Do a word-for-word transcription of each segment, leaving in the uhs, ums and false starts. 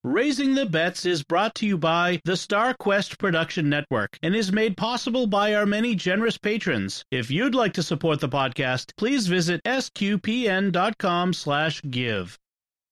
Raising the Bets is brought to you by the Star Quest Production Network and is made possible by our many generous patrons. If you'd like to support the podcast, please visit sqpn.com slash give.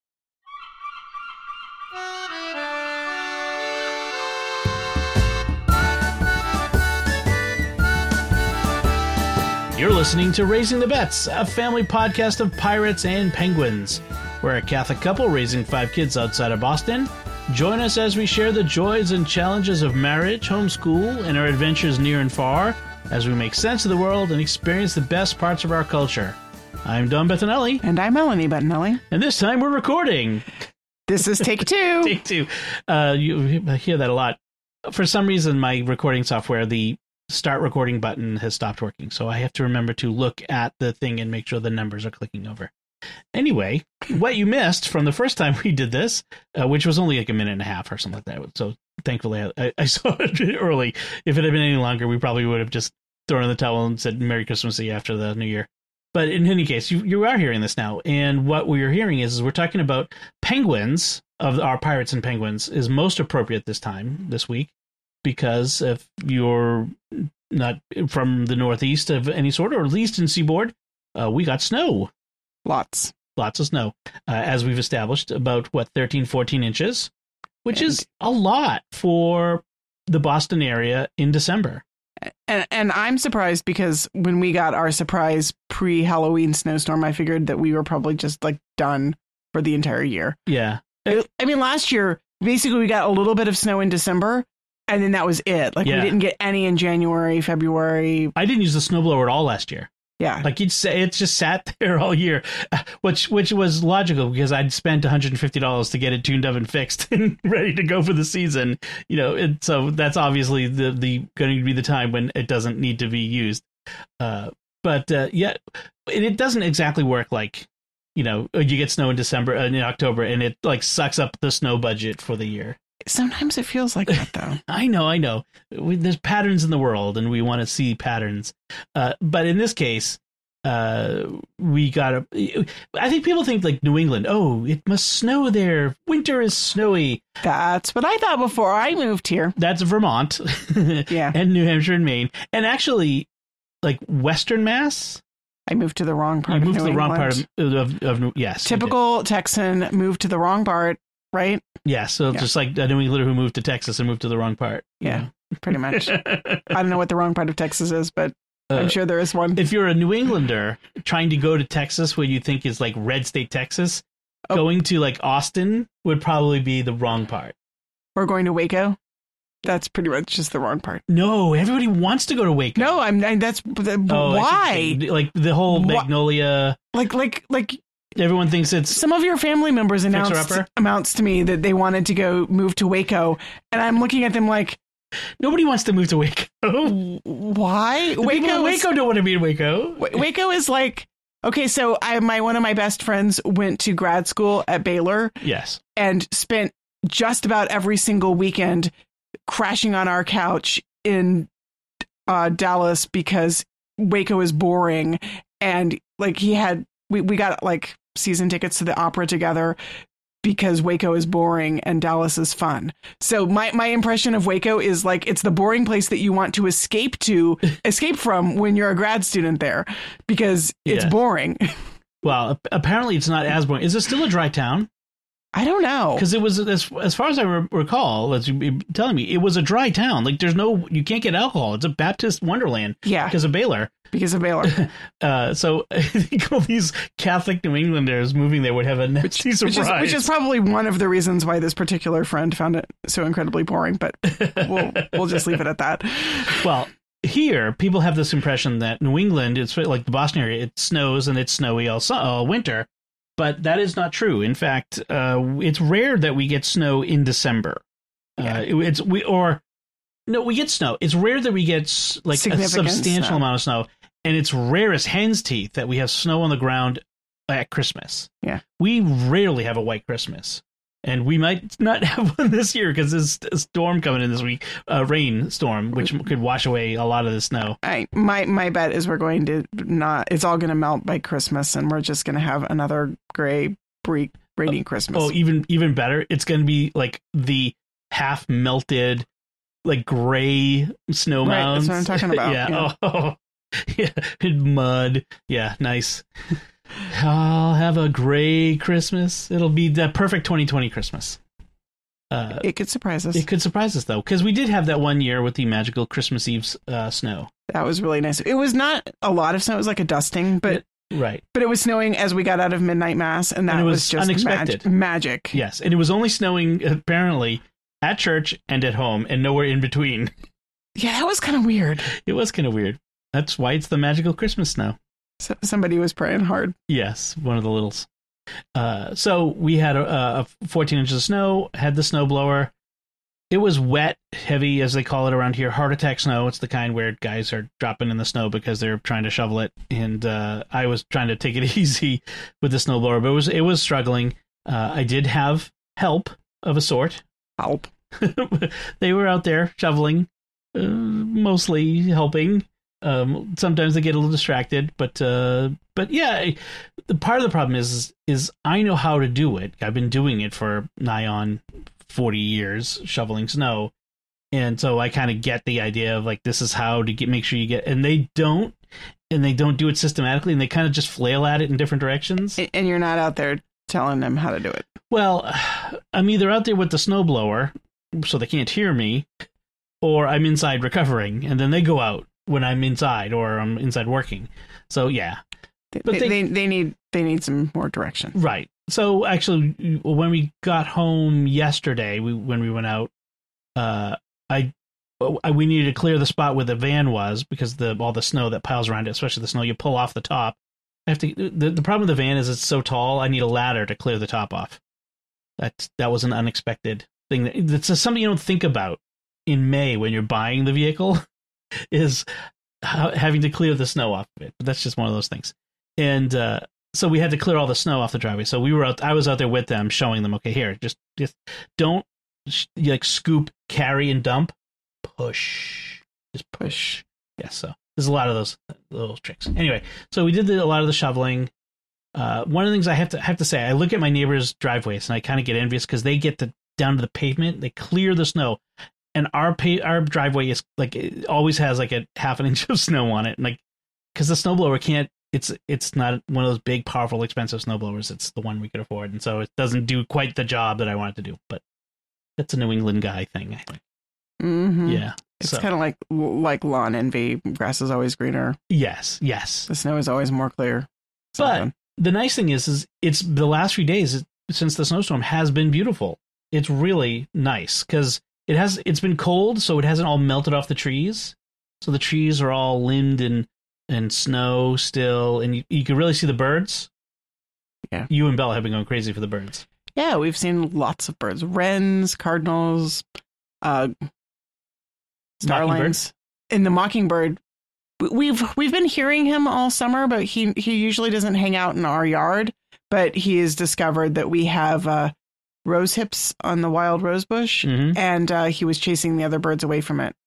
You're listening to Raising the Bets, a family podcast of pirates and penguins. We're a Catholic couple raising five kids outside of Boston. Join us as we share the joys and challenges of marriage, homeschool, and our adventures near and far as we make sense of the world and experience the best parts of our culture. I'm Don Bettinelli. And I'm Melanie Bettinelli. And this time we're recording. This is take two. Take two. Uh, you hear that a lot. For some reason, my recording software, the start recording button has stopped working. So I have to remember to look at the thing and make sure the numbers are clicking over. Anyway, what you missed from the first time we did this, uh, which was only like a minute and a half or something like that. So thankfully I, I saw it early. If it had been any longer, we probably would have just thrown in the towel and said Merry Christmas after the New Year. But in any case, you, you are hearing this now. And what we are hearing is, is we're talking about penguins of our Pirates and Penguins is most appropriate this time, this week, because if you're not from the Northeast of any sort, or at least in Seaboard, uh, we got snow. Lots. Lots of snow, uh, as we've established, about, what, thirteen, fourteen inches, which and, is a lot for the Boston area in December. And, and I'm surprised because when we got our surprise pre-Halloween snowstorm, I figured that we were probably just, like, done for the entire year. Yeah. I, I mean, last year, basically, we got a little bit of snow in December, and then that was it. Like, yeah. we didn't get any in January, February. I didn't use the snowblower at all last year. Yeah. Like you'd say, it's just sat there all year, which which was logical because I'd spent one hundred fifty dollars to get it tuned up and fixed and ready to go for the season. You know, and so that's obviously the, the going to be the time when it doesn't need to be used. Uh, but uh, yeah, it, it doesn't exactly work like, you know, you get snow in December and in October and it like sucks up the snow budget for the year. Sometimes it feels like that, though. I know, I know. We, there's patterns in the world, and we want to see patterns. Uh, but in this case, uh, we got a... I think people think, like, New England, oh, it must snow there. Winter is snowy. That's what I thought before I moved here. That's Vermont. Yeah. And New Hampshire and Maine. And actually, like, Western Mass... I moved to the wrong part you of moved New to the England. wrong part of... of, of yes. Typical Texan, moved to the wrong part. Right? Yeah, so yeah. Just like a New Englander who moved to Texas and moved to the wrong part. Yeah, know? Pretty much. I don't know what the wrong part of Texas is, but uh, I'm sure there is one. If you're a New Englander trying to go to Texas, what you think is like red state Texas, oh. going to like Austin would probably be the wrong part. Or going to Waco. That's pretty much just the wrong part. No, everybody wants to go to Waco. No, I'm. I, that's the, oh, why. Like the whole Magnolia. Like, like, like. Everyone thinks it's... Some of your family members announced amounts to me that they wanted to go move to Waco, and I'm looking at them like... Nobody wants to move to Waco. Why? The Waco Waco don't want to be in Waco. Waco is like... Okay, so I my one of my best friends went to grad school at Baylor. Yes. And spent just about every single weekend crashing on our couch in uh, Dallas because Waco is boring. And, like, he had... We, we got, like... season tickets to the opera together because Waco is boring and Dallas is fun. So my, my impression of Waco is like it's the boring place that you want to escape to escape from when you're a grad student there because it's yeah. boring. Well, apparently it's not as boring. Is it still a dry town? I don't know. Because it was, as, as far as I re- recall, as you're telling me, it was a dry town. Like, there's no, you can't get alcohol. It's a Baptist wonderland. Yeah. Because of Baylor. Because of Baylor. uh, so I think all these Catholic New Englanders moving there would have a nasty which, surprise. Which is, which is probably one of the reasons why this particular friend found it so incredibly boring, but we'll we'll just leave it at that. Well, here, people have this impression that New England, it's like the Boston area, it snows and it's snowy all, all winter. But that is not true. In fact, uh, it's rare that we get snow in December. Yeah. Uh, it, it's we or no, we get snow. It's rare that we get like a substantial snow. amount of snow, and it's rare as hen's teeth that we have snow on the ground at Christmas. Yeah, we rarely have a white Christmas, and we might not have one this year because there's a storm coming in this week, a rain storm, which could wash away a lot of the snow. I my my bet is we're going to not. It's all going to melt by Christmas, and we're just going to have another gray, bleak, rainy Christmas. Oh, even even better. It's going to be like the half melted, like gray snow right, mounds. that's what I'm talking about. yeah. yeah. Oh, yeah. Mud. Yeah. Nice. I'll have a gray Christmas. It'll be the perfect twenty twenty Christmas. Uh, it could surprise us. It could surprise us, though, because we did have that one year with the magical Christmas Eve uh, snow. That was really nice. It was not a lot of snow. It was like a dusting, but right. But it was snowing as we got out of midnight mass, and that and it was, was just unexpected mag- magic. Yes, and it was only snowing apparently at church and at home, and nowhere in between. Yeah, that was kind of weird. It was kind of weird. That's why it's the magical Christmas snow. So, somebody was praying hard. Yes, one of the littles. Uh, so we had a, a fourteen inches of snow. Had the snowblower. It was wet, heavy, as they call it around here. Heart attack snow. It's the kind where guys are dropping in the snow because they're trying to shovel it. And uh, I was trying to take it easy with the snowblower, but it was it was struggling. Uh, I did have help of a sort. Help. They were out there shoveling, uh, mostly helping. Um, sometimes they get a little distracted, but uh, but yeah, the part of the problem is is I know how to do it. I've been doing it for nigh on forty years, shoveling snow, and so I kind of get the idea of like this is how to get make sure you get. And they don't, and they don't do it systematically, and they kind of just flail at it in different directions. And you're not out there telling them how to do it. Well, I'm either out there with the snowblower, so they can't hear me, or I'm inside recovering, and then they go out when I'm inside or I'm inside working. So yeah, they, but they, they they need they need some more direction. Right. So actually, when we got home yesterday, we when we went out, uh, I, I we needed to clear the spot where the van was because the all the snow that piles around it, especially the snow you pull off the top. I have to. The, the problem with the van is it's so tall. I need a ladder to clear the top off. That that was an unexpected thing. That's something you don't think about in May when you're buying the vehicle. Is having to clear the snow off of it. But that's just one of those things. And uh, so we had to clear all the snow off the driveway. So we were out, I was out there with them showing them, okay, here, just, just don't like scoop, carry, and dump. Push. Just push. Yes, so there's a lot of those little tricks. Anyway, so we did the, a lot of the shoveling. Uh, one of the things I have to have to say, I look at my neighbors' driveways and I kind of get envious because they get the, down to the pavement, they clear the snow. And our pay, our driveway is like it always has like a half an inch of snow on it, and like because the snowblower can't. It's it's not one of those big, powerful, expensive snowblowers. It's the one we could afford, and so it doesn't do quite the job that I want it to do. But that's a New England guy thing, I think. Mm-hmm. Yeah, it's so. kind of like like lawn envy. Grass is always greener. Yes, yes. The snow is always more clear. But the nice thing is, is it's the last few days since the snowstorm has been beautiful. It's really nice because. It has. It's been cold, so it hasn't all melted off the trees. So the trees are all limbed and and snow still, and you, you can really see the birds. Yeah, you and Bella have been going crazy for the birds. Yeah, we've seen lots of birds: wrens, cardinals, uh, starlings, and the mockingbird. We've we've been hearing him all summer, but he he usually doesn't hang out in our yard. But he has discovered that we have. Uh, rose hips on the wild rose bush, mm-hmm. and uh, he was chasing the other birds away from it.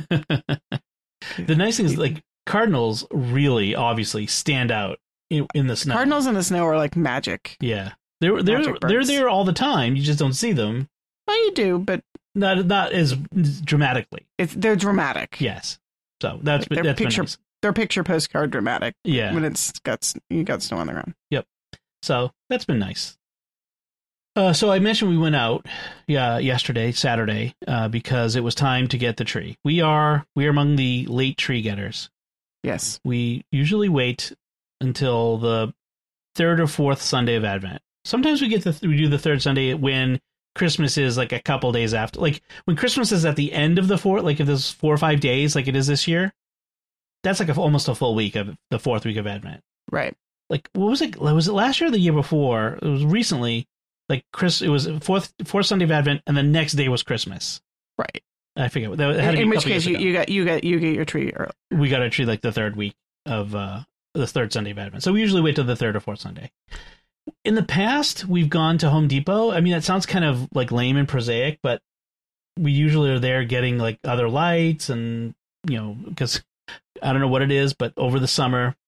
The nice thing is, like, cardinals really obviously stand out in, in the snow. Cardinals in the snow are like magic. Yeah, they're they're magic they're birds. There all the time. You just don't see them. Well, you do, but not not as dramatically. It's they're dramatic. Yes, so that's they're that's picture nice. They're picture postcard dramatic. Yeah, when it's got you got snow on the ground. Yep. So that's been nice. Uh, so I mentioned we went out, yeah, yesterday, Saturday, uh, because it was time to get the tree. We are we are among the late tree getters. Yes, we usually wait until the third or fourth Sunday of Advent. Sometimes we get the we do the third Sunday when Christmas is like a couple days after. Like when Christmas is at the end of the fourth, like if there's four or five days, like it is this year. That's like a, almost a full week of the fourth week of Advent. Right. Like what was it? Was it last year or the year before? It was recently. Like Chris, it was fourth fourth Sunday of Advent, and the next day was Christmas. Right. I forget. That had to in be in a which couple case, years you, ago. you got you got you get your tree early. We got our tree like the third week of uh, the third Sunday of Advent. So we usually wait till the third or fourth Sunday. In the past, we've gone to Home Depot. I mean, that sounds kind of like lame and prosaic, but we usually are there getting like other lights and you know because I don't know what it is, but over the summer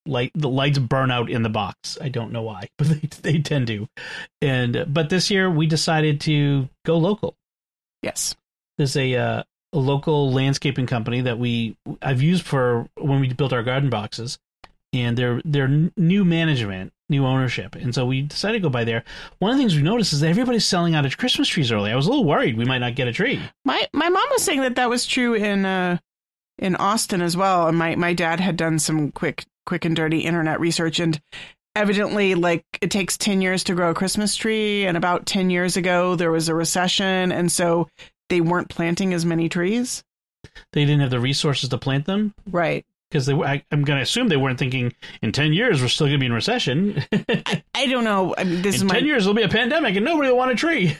light the lights burn out in the box. I don't know why, but they they tend to. And but this year we decided to go local. Yes, there's a, uh, a local landscaping company that we I've used for when we built our garden boxes, and they're they're new management, new ownership, and so we decided to go by there. One of the things we noticed is that everybody's selling out of Christmas trees early. I was a little worried we might not get a tree. My my mom was saying that that was true in uh, in Austin as well. And my my dad had done some quick quick and dirty internet research, and evidently, like, it takes ten years to grow a Christmas tree, and about ten years ago there was a recession, and so they weren't planting as many trees. They didn't have the resources to plant them, right? Because they, I, I'm going to assume they weren't thinking in ten years we're still going to be in recession. I, I don't know. I mean, this in is my ten years there'll be a pandemic and nobody will want a tree.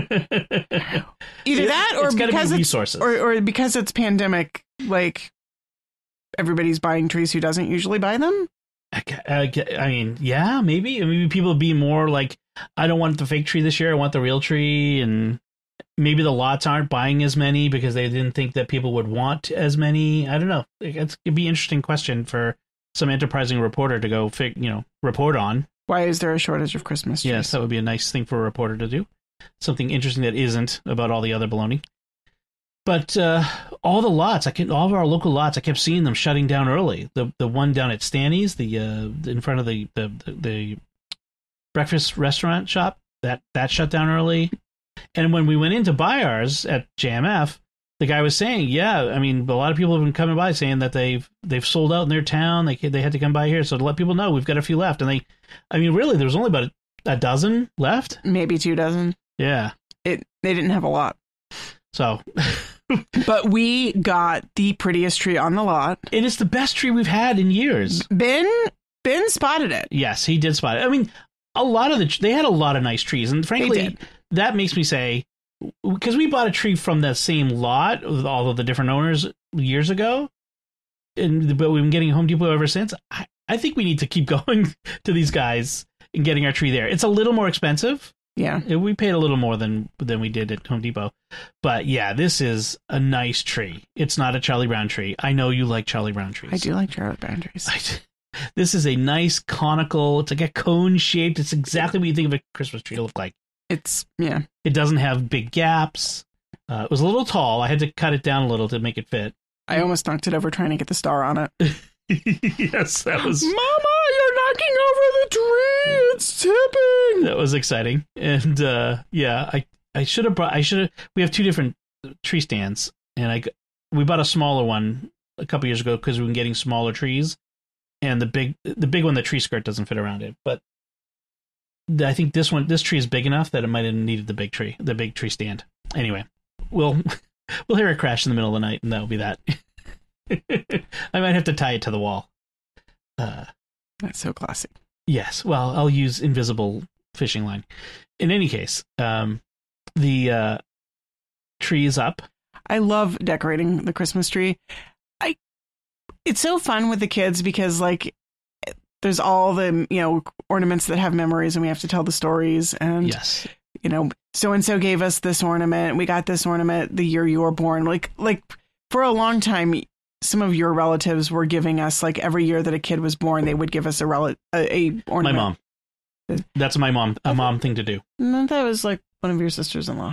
Either that, or it's because be it's resources, or or because it's pandemic, like everybody's buying trees who doesn't usually buy them. I, I, I mean, yeah, maybe. Maybe people be more like, I don't want the fake tree this year. I want the real tree, and maybe the lots aren't buying as many because they didn't think that people would want as many. I don't know. It's, it'd be an interesting question for some enterprising reporter to go, fig, you know, report on. Why is there a shortage of Christmas trees? Yes, that would be a nice thing for a reporter to do. Something interesting that isn't about all the other baloney. But uh, all the lots, I can, all of our local lots, I kept seeing them shutting down early. The the one down at Stanny's, the uh, in front of the, the the the breakfast restaurant shop, that that shut down early. And when we went in to buy ours at J M F, the guy was saying, "Yeah, I mean, a lot of people have been coming by saying that they've they've sold out in their town. They they had to come by here, so to let people know we've got a few left." And they, I mean, really, there was only about a, a dozen left, maybe two dozen. Yeah, it they didn't have a lot. So. But we got the prettiest tree on the lot. It is the best tree we've had in years. Ben Ben spotted it. Yes, he did spot it. I mean, a lot of the they had a lot of nice trees, and frankly, that makes me say, because we bought a tree from that same lot with all of the different owners years ago, and but we've been getting Home Depot ever since. I, I think we need to keep going to these guys and getting our tree there. It's a little more expensive. Yeah, we paid a little more than than we did at Home Depot, but yeah, this is a nice tree. It's not a Charlie Brown tree. I know you like Charlie Brown trees. I do like Charlie Brown trees. I, this is a nice conical. It's like a cone shaped. It's exactly what you think of a Christmas tree to look like. It's yeah. It doesn't have big gaps. Uh, it was a little tall. I had to cut it down a little to make it fit. I almost knocked it over trying to get the star on it. Yes, that was. Mama, you're knocking over the tree. It's tipping. That was exciting, and uh, yeah, I I should have brought. I should have. We have two different tree stands, and I we bought a smaller one a couple years ago because we've been getting smaller trees, and the big the big one, the tree skirt doesn't fit around it. But I think this one, this tree is big enough that it might have needed the big tree, the big tree stand. Anyway, we'll we'll hear it crash in the middle of the night, and that'll be that. I might have to tie it to the wall. Uh, That's so classic. Yes. Well, I'll use invisible fishing line. In any case, um, the uh, tree is up. I love decorating the Christmas tree. I, it's so fun with the kids because, like, there's all the, you know, ornaments that have memories, and we have to tell the stories. And, yes, you know, so and so gave us this ornament. We got this ornament the year you were born. Like, like for a long time, some of your relatives were giving us, like, every year that a kid was born, they would give us a rel- a, a ornament. My mom. That's my mom. A mom thing to do. No, that was like one of your sisters-in-law.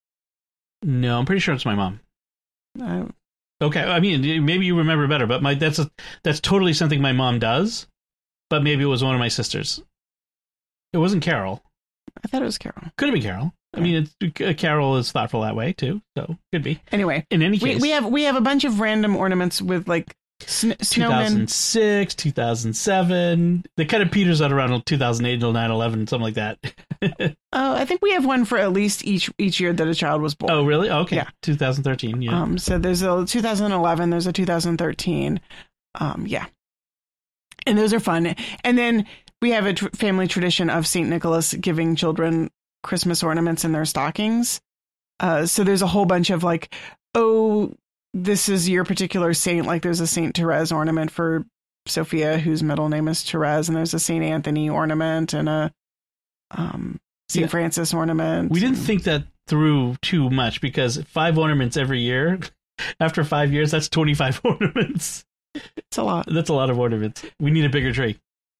No, I'm pretty sure it's my mom. Uh, okay, I mean, maybe you remember better, but my that's a, that's totally something my mom does. But maybe it was one of my sisters. It wasn't Carol. I thought it was Carol. Could have been Carol. I mean, it's, Carol is thoughtful that way too, so could be. Anyway, in any case, we, we have we have a bunch of random ornaments with, like, sn- snowmen. two thousand six, two thousand seven. They kind of peters out around two thousand eight until nine eleven, something like that. Oh, I think we have one for at least each each year that a child was born. Oh, really? Okay. Yeah. two thousand thirteen. Yeah. Um. So there's a two thousand eleven. There's a two thousand thirteen. Um. Yeah. And those are fun. And then we have a tr- family tradition of Saint Nicholas giving children Christmas ornaments in their stockings. Uh, so there's a whole bunch of, like, oh, this is your particular saint. Like, there's a Saint Therese ornament for Sophia, whose middle name is Therese, and there's a Saint Anthony ornament and a um, Saint Yeah. Francis ornament. We didn't and... think that through too much because five ornaments every year, after five years, that's twenty-five ornaments. It's a lot. That's a lot of ornaments. We need a bigger tree.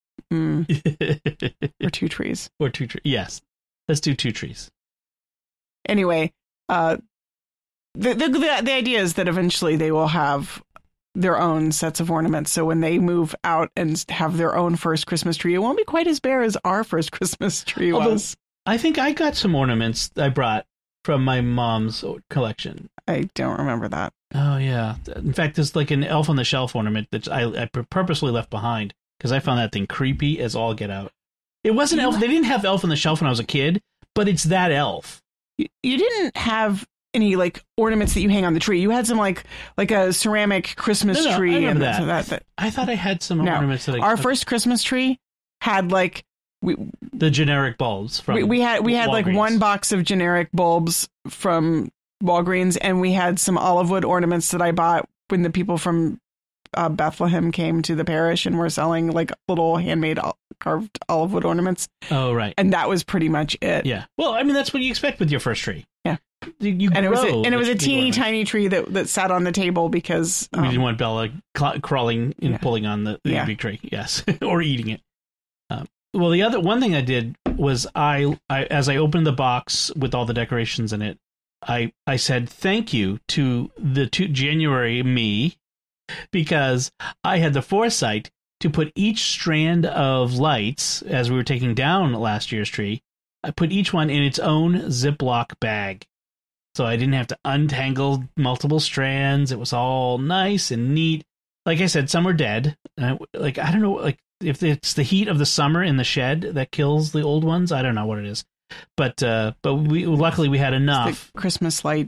Mm. Or two trees. Or two trees. Yes. Let's do two trees. Anyway, uh, the, the the the idea is that eventually they will have their own sets of ornaments. So when they move out and have their own first Christmas tree, it won't be quite as bare as our first Christmas tree Although, was. I think I got some ornaments I brought from my mom's collection. I don't remember that. Oh, yeah. In fact, there's like an Elf on the Shelf ornament that I, I purposely left behind because I found that thing creepy as all get out. It wasn't Elf. They didn't have Elf on the Shelf when I was a kid, but it's that elf. You, you didn't have any like ornaments that you hang on the tree. You had some like like a ceramic Christmas No, no, tree I and remember that, that. that, that. I thought I had some No. ornaments that I Our first Christmas tree had like we the generic bulbs from we, we had we had like Walgreens. one box of generic bulbs from Walgreens, and we had some olive wood ornaments that I bought when the people from uh, Bethlehem came to the parish and were selling like little handmade ol- carved olive wood ornaments. Oh, right. And that was pretty much it. Yeah. Well, I mean, that's what you expect with your first tree. Yeah. You, you And it was a, grow and it was a with the teeny ornament. tiny tree that that sat on the table because We um, didn't want Bella cl- crawling and Yeah. pulling on the, the Yeah. big tree. Yes. Or eating it. Um, well, the other one thing I did was I, I, as I opened the box with all the decorations in it, I, I said thank you to the to January me because I had the foresight to put each strand of lights as we were taking down last year's tree. I put each one in its own Ziploc bag. So I didn't have to untangle multiple strands. It was all nice and neat. Like I said, some are dead. Uh, like, I don't know, like if it's the heat of the summer in the shed that kills the old ones. I don't know what it is. But uh, but we luckily we had enough. the Christmas light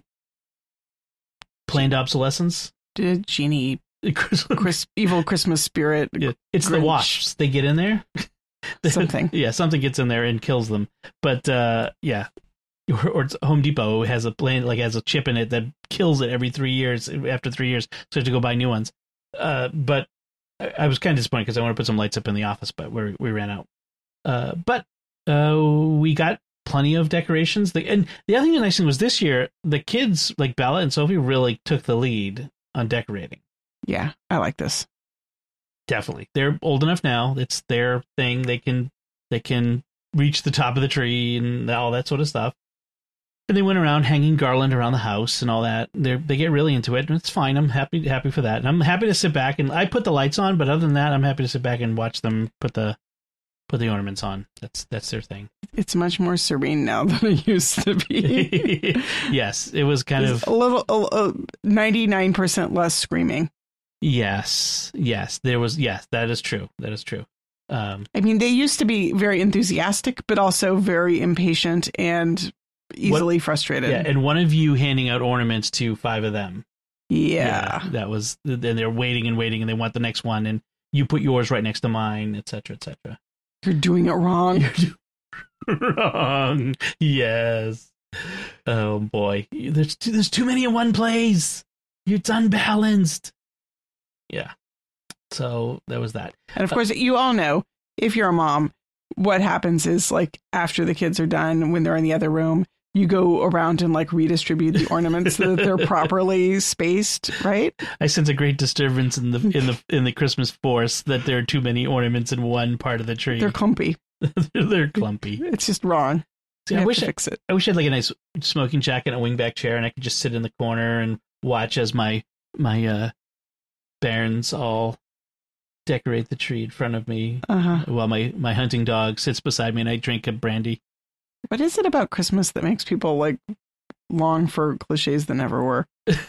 Planned obsolescence. did genie Chris, evil Christmas spirit Yeah, it's the Grinch. wasps. They get in there. something. Yeah, something gets in there and kills them. But uh, yeah, or, or it's Home Depot has a plan, like has a chip in it that kills it every three years. After three years, so you have to go buy new ones. Uh, but I, I was kind of disappointed because I want to put some lights up in the office, but we we ran out. Uh, but uh, we got plenty of decorations. The, and the other thing, the nice thing was this year, the kids like Bella and Sophie really took the lead on decorating. Yeah, I like this. Definitely. They're old enough now. It's their thing. They can they can reach the top of the tree and all that sort of stuff. And they went around hanging garland around the house and all that. They they get really into it, and it's fine. I'm happy happy for that. And I'm happy to sit back and I put the lights on, but other than that, I'm happy to sit back and watch them put the put the ornaments on. That's that's their thing. It's much more serene now than it used to be. Yes, it was kind There's of a little uh, ninety-nine percent less screaming. yes, yes. There was yes, that is true. That is true. Um, I mean, they used to be very enthusiastic, but also very impatient and easily frustrated. yeah, and one of you handing out ornaments to five of them. Yeah. that was. Then they're waiting and waiting, and they want the next one, and you put yours right next to mine, et cetera, et cetera. You're doing it wrong. Wrong. Yes. Oh boy, there's too, there's too many in one place. It's unbalanced. Yeah. So that was that. And of course, you all know, if you're a mom, what happens is like after the kids are done, when they're in the other room, you go around and like redistribute the ornaments so that they're properly spaced, right? I sense a great disturbance in the in the in the Christmas force that there are too many ornaments in one part of the tree. They're clumpy. They're clumpy. It's just wrong. See, You I have wish to I, fix it. I wish I had like a nice smoking jacket and a wingback chair, and I could just sit in the corner and watch as my my uh, bairns all decorate the tree in front of me, Uh-huh. while my, my hunting dog sits beside me and I drink a brandy. What is it about Christmas that makes people like long for cliches that never were?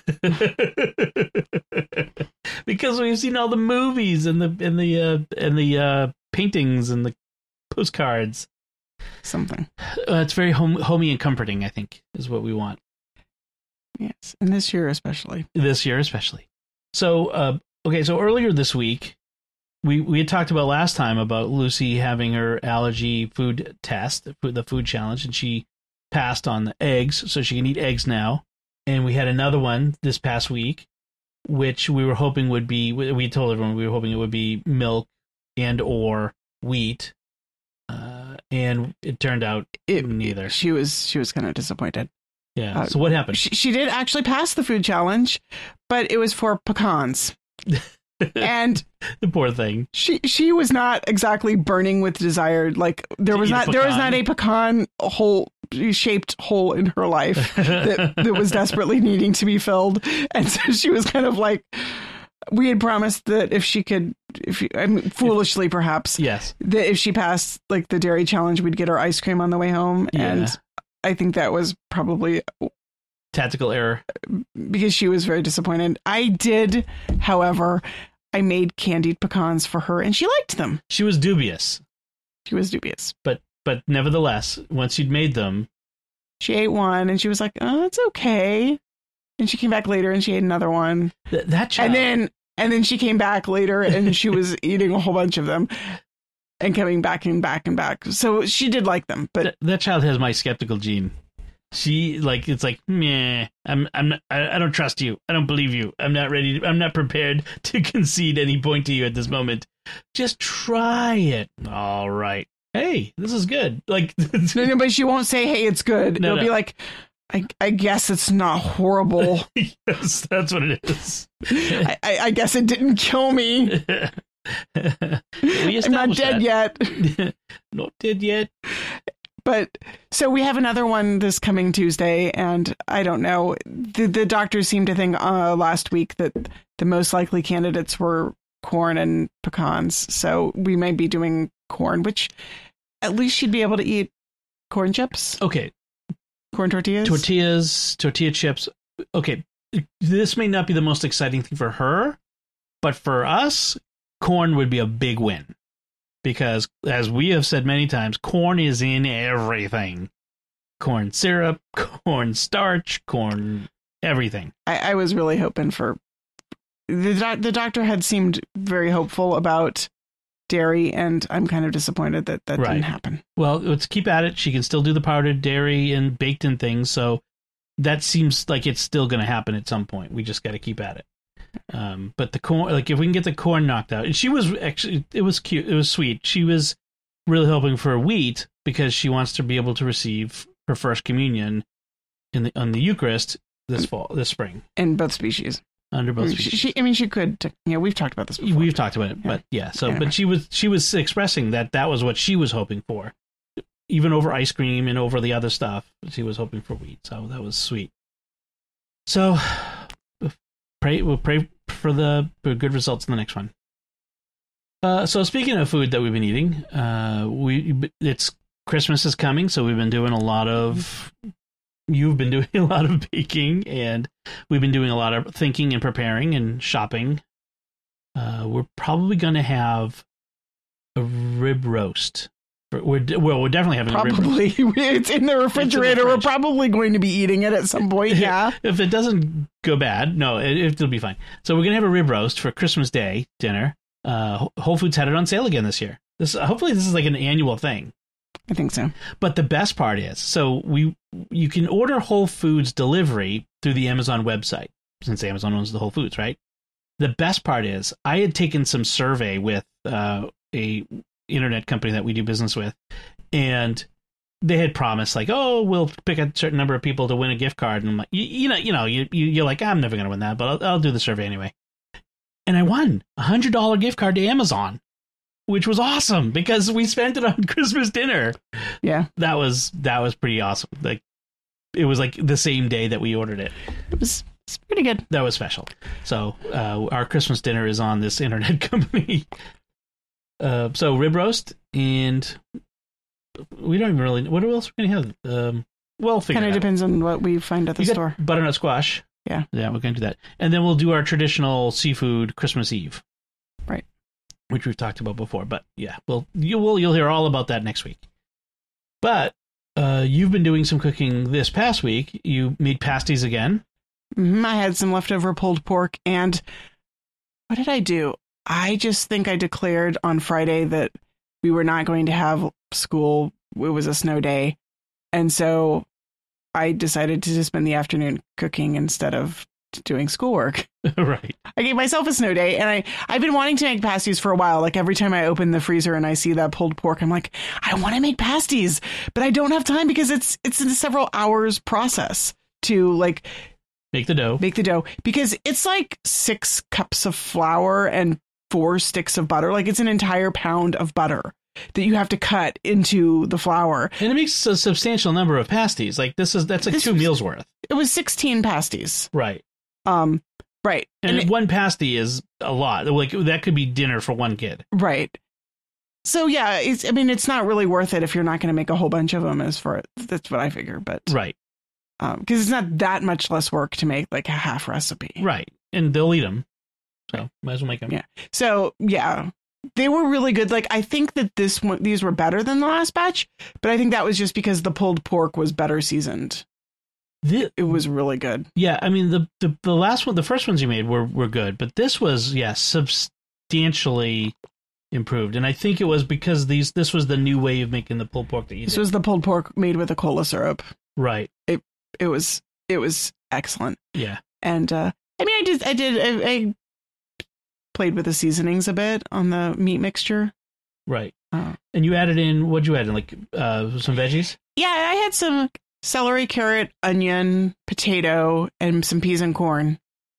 Because we've seen all the movies and the and the uh, and the uh, paintings and the postcards. Something. Uh, it's very home, homey and comforting, I think, is what we want. Yes. And this year especially. This year especially. So, uh, okay, so earlier this week, we, we had talked about last time about Lucy having her allergy food test, the food challenge, and she passed on the eggs, so she can eat eggs now. And we had another one this past week, which we were hoping would be, we told everyone we were hoping it would be milk and or wheat. Uh, and it turned out It, neither. She was she was kind of disappointed. Yeah. Uh, so what happened? She, she did actually pass the food challenge, but it was for pecans. And the poor thing. She she was not exactly burning with desire. Like there To was eat a not there was pecan. not a pecan hole shaped hole in her life that, that was desperately needing to be filled. And so she was kind of like, we had promised that if she could, if you, I mean, foolishly perhaps, Yes. that if she passed like the dairy challenge, we'd get her ice cream on the way home. Yeah. And I think that was probably Tactical error. because she was very disappointed. I did, however, I made candied pecans for her and she liked them. She was dubious, She was dubious. but but nevertheless, once you'd made them, She ate one and she was like, oh, it's okay. And she came back later and she ate another one. th- that child, And then and then she came back later and she was eating a whole bunch of them and coming back and back and back. So she did like them, but th- that child has my skeptical gene. She like it's like meh. I'm I'm not, I, I don't trust you. I don't believe you. I'm not ready. To, I'm not prepared to concede any point to you at this moment. Just try it. All right. Hey, this is good. Like no, no, but she won't say, hey, it's good. No, It'll no. be like, I, I guess it's not horrible. yes, that's what it is. I, I, I guess it didn't kill me. We I'm not established dead that. yet. Not dead yet. But so we have another one this coming Tuesday, and I don't know. The, the doctors seemed to think uh, last week that the most likely candidates were corn and pecans. So we may be doing corn, which at least she'd be able to eat corn chips, Okay, corn tortillas. tortillas, tortilla chips. Okay, this may not be the most exciting thing for her, but for us, corn would be a big win. Because, as we have said many times, corn is in everything. Corn syrup, corn starch, corn everything. I, I was really hoping for the doc, the doctor had seemed very hopeful about dairy, and I'm kind of disappointed that that Right. didn't happen. Well, let's keep at it. She can still do the powdered dairy and baked in things, so that seems like it's still going to happen at some point. We just got to keep at it. Um, but the corn, like if we can get the corn knocked out, and she was actually, it was cute, it was sweet. She was really hoping for wheat because she wants to be able to receive her first communion in the on the Eucharist this fall, this spring, In both species. under I both mean, she, species. she, I mean, she could. T- yeah, we've talked about this before. We've talked about it, Yeah. but yeah. So, Anyway. but she was she was expressing that that was what she was hoping for, even over ice cream and over the other stuff. She was hoping for wheat, so that was sweet. So, pray we'll pray for the for good results in the next one. Uh, so speaking of food that we've been eating, uh, we it's Christmas is coming, so we've been doing a lot of. You've been doing a lot of baking, and we've been doing a lot of thinking and preparing and shopping. Uh, we're probably going to have a rib roast. We're well, we're definitely having a rib roast. Probably. It's in the refrigerator. We're fridge. probably going to be eating it at some point. Yeah. If it doesn't go bad, no, it, it'll be fine. So we're gonna have a rib roast for Christmas Day dinner. Uh, Whole Foods had it on sale again this year. This hopefully this is like an annual thing. I think so. But the best part is, so we you can order Whole Foods delivery through the Amazon website, since Amazon owns the Whole Foods, right? The best part is, I had taken some survey with uh, a internet company that we do business with, and they had promised like, oh, we'll pick a certain number of people to win a gift card, and I'm like, you, you know, you know, you, you you're like, I'm never gonna win that, but I'll, I'll do the survey anyway. And I won a hundred dollar gift card to Amazon, which was awesome because we spent it on Christmas dinner. Yeah. That was that was pretty awesome. Like it was like the same day that we ordered it. It was it's pretty good. That was special. So uh, our Christmas dinner is on this internet company. Uh, so rib roast, and we don't even really. What else are we gonna have? Um, well, figure Kind it of out. depends on what we find at the You got store. butternut squash. Yeah. Yeah, we're gonna do that, and then we'll do our traditional seafood Christmas Eve. Right. Which we've talked about before, but yeah, well, you will you'll hear all about that next week. But uh, you've been doing some cooking this past week. You made pasties again. Mhm. I had some leftover pulled pork, and what did I do? I just think I declared on Friday that we were not going to have school. It was a snow day. And so I decided to just spend the afternoon cooking instead of doing schoolwork. Right. I gave myself a snow day, and I, I've been wanting to make pasties for a while. Like every time I open the freezer and I see that pulled pork, I'm like, I want to make pasties, but I don't have time because it's it's a several hours process to like Make the dough. Make the dough. Because it's like six cups of flour and four sticks of butter. Like it's an entire pound of butter that you have to cut into the flour. And it makes a substantial number of pasties. Like this is that's like This two was- meals worth. It was sixteen pasties. Right. Um, right. And, And it- one pasty is a lot. Like that could be dinner for one kid. right. So yeah, it's, I mean, it's not really worth it if you're not going to make a whole bunch of them as far that's what I figure, but Right. um, cause it's not that much less work to make like a half recipe. Right. And they'll eat them. So might as well make them. Yeah. So yeah, they were really good. Like, I think that this one, these were better than the last batch, but I think that was just because the pulled pork was better seasoned. The, It was really good. yeah. I mean, the, the, the last one, the first ones you made were, were good, but this was, yeah, substantially improved. And I think it was because these, this was the new way of making the pulled pork that you This did. was the pulled pork made with a cola syrup. Right. It was, it was excellent. Yeah. And, uh, I mean, I did, I did, I, I played with the seasonings a bit on the meat mixture. Right. Uh, And you added in, what'd you add in? Like, uh, some veggies? yeah, I had some celery, carrot, onion, potato, and some peas and corn.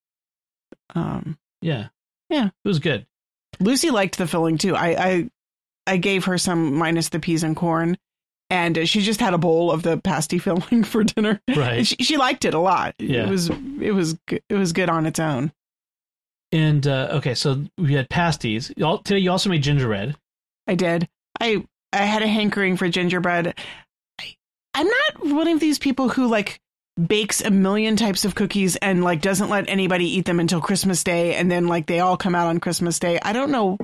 Um, Yeah. Yeah. It was good. Lucy liked the filling too. I, I, I gave her some minus the peas and corn, and she just had a bowl of the pasty filling for dinner. Right. And she, she liked it a lot. Yeah. It was, it was, good. It was good on its own. And, uh, okay, so we had pasties. Y'all, today you also made gingerbread. I did. I, I had a hankering for gingerbread. I, I'm not one of these people who like bakes a million types of cookies and like doesn't let anybody eat them until Christmas Day, and then like they all come out on Christmas Day. I don't know.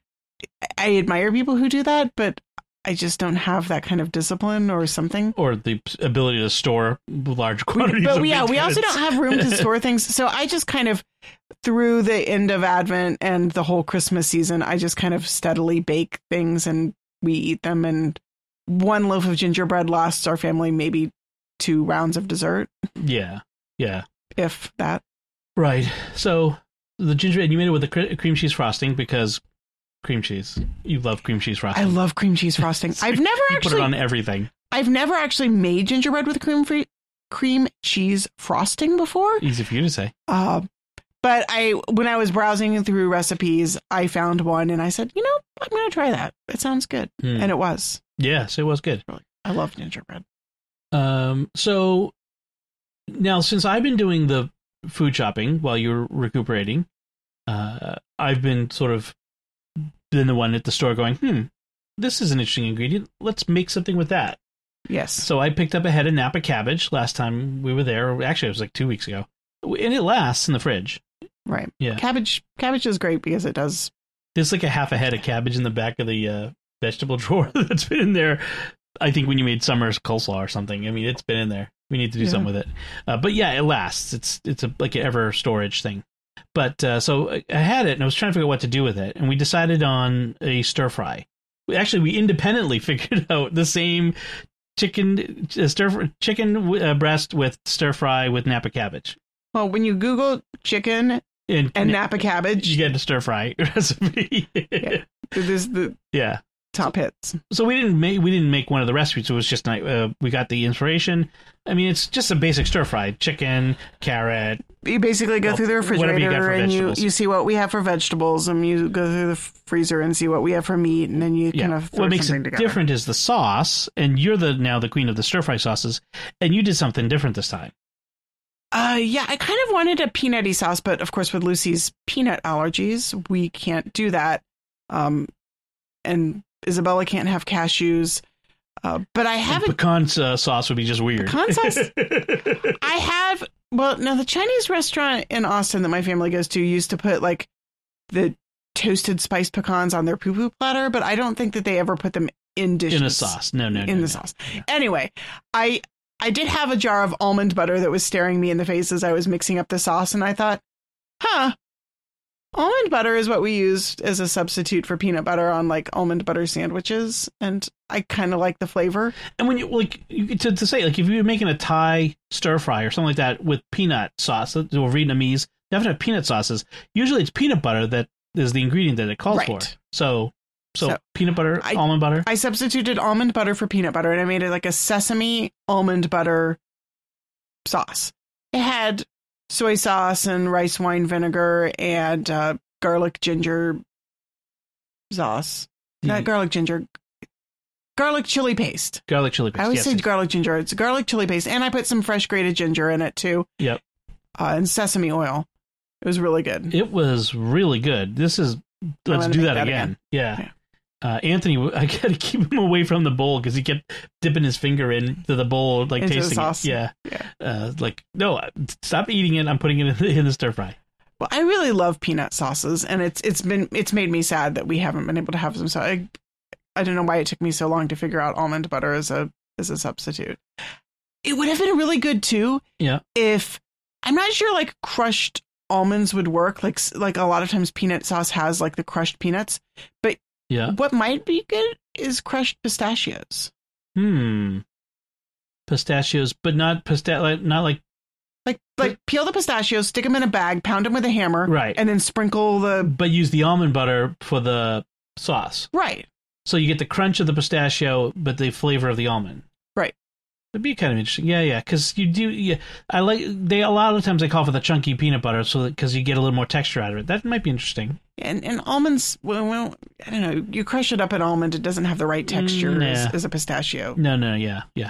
I admire people who do that, but I just don't have that kind of discipline or something. Or the ability to store large quantities But of we, yeah, baked we also goods. don't have room to store things. So I just kind of, through the end of Advent and the whole Christmas season, I just kind of steadily bake things and we eat them. And one loaf of gingerbread lasts our family maybe two rounds of dessert, Yeah, yeah. if that. Right. So the gingerbread, you made it with the cre- cream cheese frosting because cream cheese. You love cream cheese frosting. I love cream cheese frosting. I've never you actually put it on everything. I've never actually made gingerbread with cream free, cream cheese frosting before. Easy for you to say. Uh, but I, when I was browsing through recipes, I found one and I said, you know, I'm going to try that. It sounds good. Hmm. And it was. Yes, it was good. I love gingerbread. Um. So now, since I've been doing the food shopping while you're recuperating, uh, I've been sort of been the one at the store going, hmm, this is an interesting ingredient. Let's make something with that. Yes. So I picked up a head of Napa cabbage last time we were there. Actually, it was like two weeks ago. And it lasts in the fridge. Right. Yeah. Cabbage cabbage is great because it does. There's like a half a head of cabbage in the back of the uh, vegetable drawer that's been in there. I think when you made summer's coleslaw or something. I mean, it's been in there. We need to do Yeah. something with it. Uh, but yeah, it lasts. It's it's a like an ever storage thing. But uh, so I I had it and I was trying to figure out what to do with it. And we decided on a stir fry. Actually, we independently figured out the same chicken uh, stir chicken uh, breast with stir fry with Napa cabbage. Well, when you Google chicken And, and Napa cabbage, you get a stir fry recipe. Yeah. this the Yeah. top hits. So we didn't make we didn't make one of the recipes. It was just uh, we got the inspiration. I mean, it's just a basic stir fry: chicken, carrot. You basically go Well, through the whatever you got refrigerator for and you, vegetables. you see what we have for vegetables, and you go through the freezer and see what we have for meat, and then you Yeah. kind of throw What makes something it together. different is the sauce, and you're the now the queen of the stir fry sauces, and you did something different this time. Uh, yeah, I kind of wanted a peanutty sauce, but of course, with Lucy's peanut allergies, we can't do that. Um, and Isabella can't have cashews. Uh, but I And haven't. pecan uh, sauce would be just weird. Pecan sauce? I have. Well, now the Chinese restaurant in Austin that my family goes to used to put like the toasted spiced pecans on their poo poo platter, but I don't think that they ever put them in dishes. in a sauce. No, no, no. in the no. sauce. No. Anyway, I I did have a jar of almond butter that was staring me in the face as I was mixing up the sauce, and I thought, huh, almond butter is what we use as a substitute for peanut butter on like almond butter sandwiches, and I kind of like the flavor. And when you like you, to to say like if you're making a Thai stir fry or something like that with peanut sauce or Vietnamese, you have to have peanut sauces. Usually, it's peanut butter that is the ingredient that it calls Right. for. So, so, So, peanut butter, I- almond butter. I substituted almond butter for peanut butter, and I made it like a sesame almond butter sauce. It had soy sauce and rice wine vinegar and uh, garlic ginger sauce. The- Not garlic ginger. Garlic chili paste. Garlic chili paste. I always yes, say yes. garlic ginger. It's garlic chili paste. And I put some fresh grated ginger in it too. Yep. Uh, and sesame oil. It was really good. It was really good. This is, let's wanna do make that, that again. again. Yeah. Yeah. Uh, Anthony, I got to keep him away from the bowl because he kept dipping his finger into the bowl, like Into the tasting sauce. it. Yeah. Yeah. Uh, like, no, stop eating it. I'm putting it in the, in the stir fry. Well, I really love peanut sauces, and it's it's been it's made me sad that we haven't been able to have them. So I, I don't know why it took me so long to figure out almond butter as a as a substitute. It would have been really good too. Yeah. If I'm not sure, like crushed almonds would work. Like like a lot of times peanut sauce has like the crushed peanuts, but Yeah. what might be good is crushed pistachios. Hmm. Pistachios, but not pista- like, not like Like like peel the pistachios, stick them in a bag, pound them with a hammer, right, and then sprinkle the but use the almond butter for the sauce. right. So you get the crunch of the pistachio, but the flavor of the almond. Right. It'd be kind of interesting. Yeah, yeah, because you do. Yeah, I like they a lot of times they call for the chunky peanut butter, so because you get a little more texture out of it. That might be interesting. And and almonds, well, well, I don't know. You crush it up an almond, it doesn't have the right texture Mm, as, yeah. as a pistachio. No, no, yeah, yeah.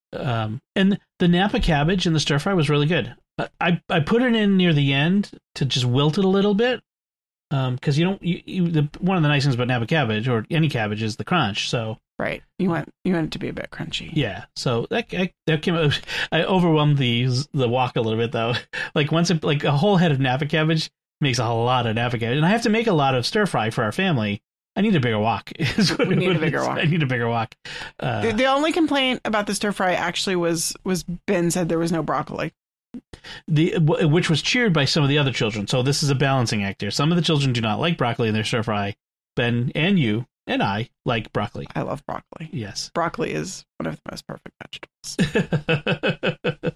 Um, and the Napa cabbage in the stir fry was really good. I I put it in near the end to just wilt it a little bit, um, because you don't. You, you, the, one of the nice things about Napa cabbage or any cabbage is the crunch. So Right. You want you want it to be a bit crunchy. yeah, so that I, that came. out- I overwhelmed the the wok a little bit though. Like once it, like a whole head of Napa cabbage makes a whole lot of Napa cabbage, and I have to make a lot of stir fry for our family. I need a bigger wok. Is what We it need a would- bigger wok. I need a bigger wok. Uh, The, the only complaint about the stir fry actually was was Ben said there was no broccoli. the w- which was cheered by some of the other children. So this is a balancing act here. Some of the children do not like broccoli in their stir fry. Ben and you and I like broccoli. I love broccoli. Yes. Broccoli is one of the most perfect vegetables.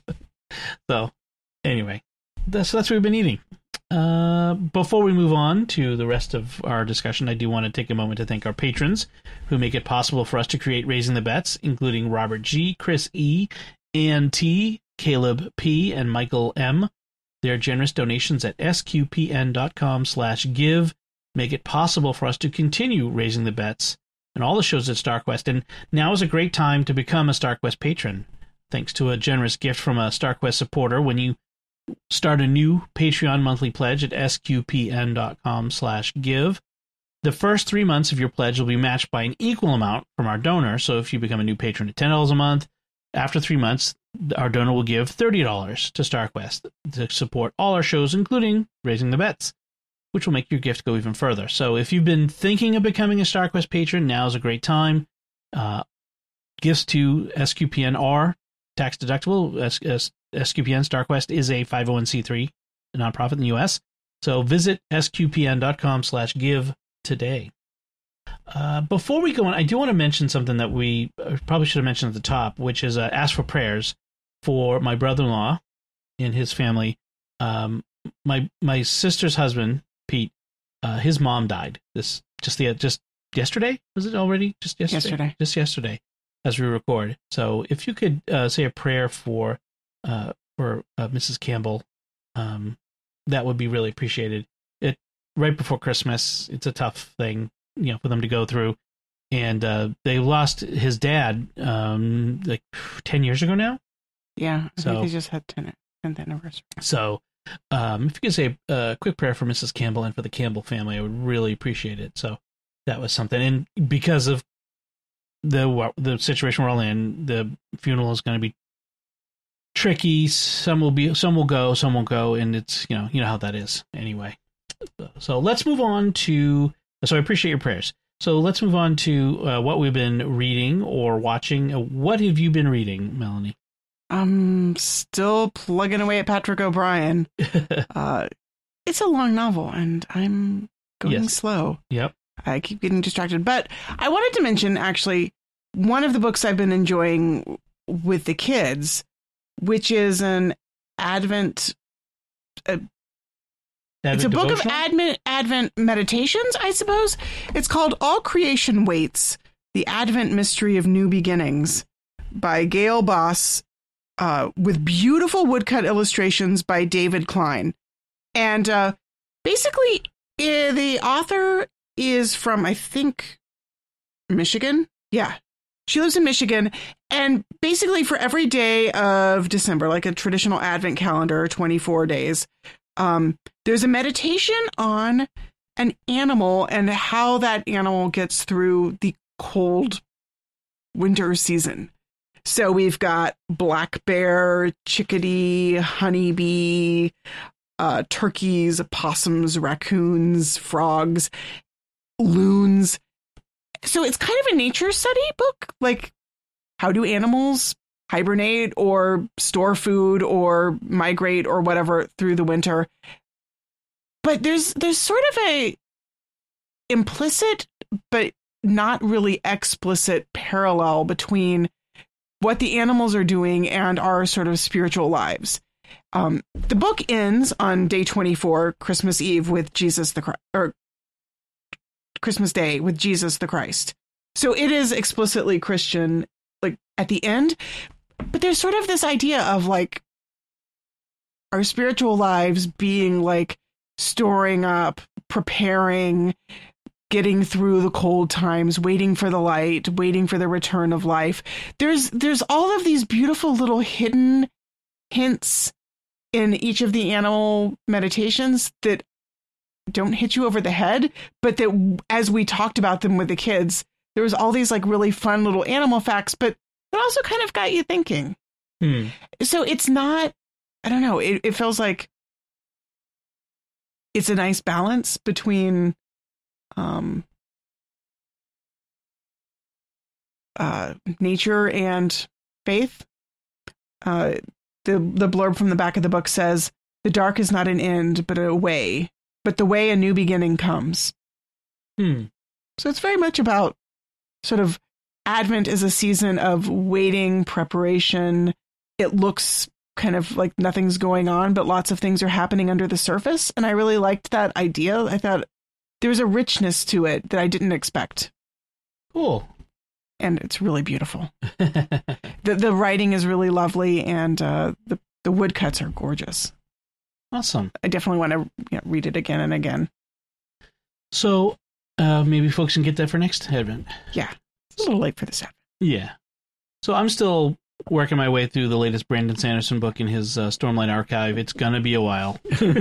So anyway, that's that's what we've been eating. Uh, before we move on to the rest of our discussion, I do want to take a moment to thank our patrons who make it possible for us to create Raising the Bets, including Robert G, Chris E, Ann T, Caleb P, and Michael M. Their generous donations at sqpn.com slash give make it possible for us to continue Raising the Bets and all the shows at StarQuest. And now is a great time to become a StarQuest patron. Thanks to a generous gift from a StarQuest supporter, when you start a new Patreon monthly pledge at sqpn.com slash give. The first three months of your pledge will be matched by an equal amount from our donor. So if you become a new patron at ten dollars a month, after three months, our donor will give thirty dollars to StarQuest to support all our shows, including Raising the Bets, which will make your gift go even further. So if you've been thinking of becoming a StarQuest patron, now's a great time. Uh, gifts to S Q P N are tax deductible. S- S- SQPN StarQuest is a five oh one c three nonprofit in the U S. So visit sqpn.com slash give today. Uh, before we go on, I do want to mention something that we probably should have mentioned at the top, which is uh, ask for prayers for my brother-in-law and his family. Um, my my sister's husband, Pete, uh, his mom died this just the just yesterday. Was it already just yesterday? Yesterday. Just yesterday, as we record. So if you could uh, say a prayer for uh, for uh, Missus Campbell, um, that would be really appreciated. It right before Christmas. It's a tough thing, you know, for them to go through, and uh, they lost his dad um, like ten years ago now. Yeah, I So- think they just had tenth anniversary. So, um, if you could say a quick prayer for Missus Campbell and for the Campbell family, I would really appreciate it. So that was something, and because of the the situation we're all in, the funeral is going to be tricky. Some will be, some will go, some won't go, and it's you know you know how that is. Anyway, so let's move on to. So I appreciate your prayers. So let's move on to uh, what we've been reading or watching. Uh, What have you been reading, Melanie? I'm still plugging away at Patrick O'Brien. Uh, it's a long novel, and I'm going Yes. slow. Yep. I keep getting distracted. But I wanted to mention, actually, one of the books I've been enjoying with the kids, which is an Advent. It's a book of Advent, Advent meditations, I suppose. It's called All Creation Waits, The Advent Mystery of New Beginnings by Gail Boss. uh, with beautiful woodcut illustrations by David Klein. And uh, basically, uh, the author is from, I think, Michigan. Yeah. She lives in Michigan. And basically, for every day of December, like a traditional Advent calendar, twenty-four days, um, there's a meditation on an animal and how that animal gets through the cold winter season. So we've got black bear, chickadee, honeybee, uh, turkeys, opossums, raccoons, frogs, loons. So it's kind of a nature study book. Like, how do animals hibernate or store food or migrate or whatever through the winter? But there's there's sort of a implicit but not really explicit parallel between what the animals are doing and our sort of spiritual lives. Um, the book ends on day twenty-four, Christmas Eve, with Jesus the Christ, or Christmas Day with Jesus the Christ. So it is explicitly Christian, like at the end. But there's sort of this idea of like our spiritual lives being like storing up, preparing, getting through the cold times, waiting for the light, waiting for the return of life. There's there's all of these beautiful little hidden hints in each of the animal meditations that don't hit you over the head, but that as we talked about them with the kids, there was all these like really fun little animal facts, but it also kind of got you thinking. Hmm. So it's not, I don't know, it, it feels like it's a nice balance between um, uh, nature and faith. Uh, the the blurb from the back of the book says, "The dark is not an end, but a way. But the way a new beginning comes." Hmm. So it's very much about sort of Advent is a season of waiting, preparation. It looks kind of like nothing's going on, but lots of things are happening under the surface. And I really liked that idea. I thought there was a richness to it that I didn't expect. Cool. And it's really beautiful. the The writing is really lovely, and uh, the, the woodcuts are gorgeous. Awesome. I definitely want to you know, read it again and again. So uh, maybe folks can get that for next Advent. Yeah. It's a little late for this Advent. Yeah. So I'm still working my way through the latest Brandon Sanderson book in his uh, Stormlight archive. It's going to be a while.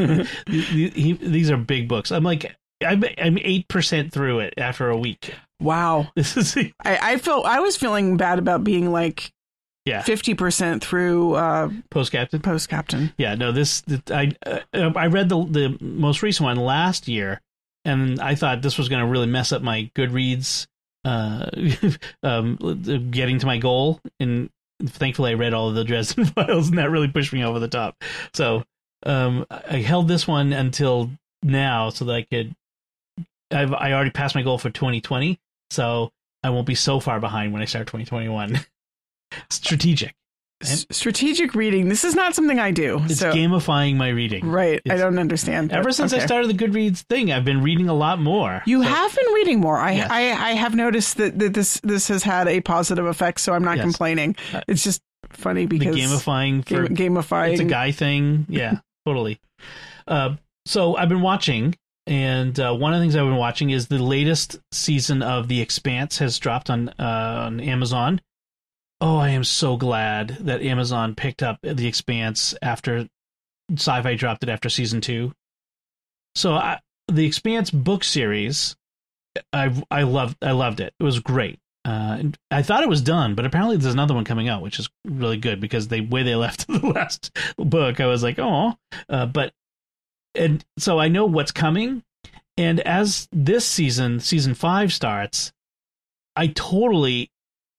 he, he, these are big books. I'm like, I'm, I'm eight percent through it after a week. Wow. This is I, I felt I was feeling bad about being like yeah fifty percent through uh, Post Captain. Post Captain. Yeah, no, this I uh, I read the the most recent one last year, and I thought this was going to really mess up my Goodreads uh, um, getting to my goal. And thankfully, I read all of the Dresden Files, and that really pushed me over the top. So um, I held this one until now so that I could. I've I already passed my goal for twenty twenty, so I won't be so far behind when I start twenty twenty-one. Strategic. S- strategic reading. This is not something I do. It's so. gamifying my reading. Right. It's, I don't understand. Ever since okay. I started the Goodreads thing, I've been reading a lot more. You so. have been reading more. I, Yes. I I have noticed that, that this this has had a positive effect, so I'm not Yes. complaining. Uh, It's just funny because the gamifying for game, gamifying. it's a guy thing. Yeah, totally. Uh, so I've been watching, and uh, one of the things I've been watching is the latest season of The Expanse has dropped on uh, on Amazon. Oh, I am so glad that Amazon picked up The Expanse after Sci-Fi dropped it after season two. So I, the Expanse book series, I I loved I loved it. It was great. Uh, and I thought it was done, but apparently there's another one coming out, which is really good because the way they left the last book, I was like, oh. Uh, but and so I know what's coming, and as this season, season five starts, I totally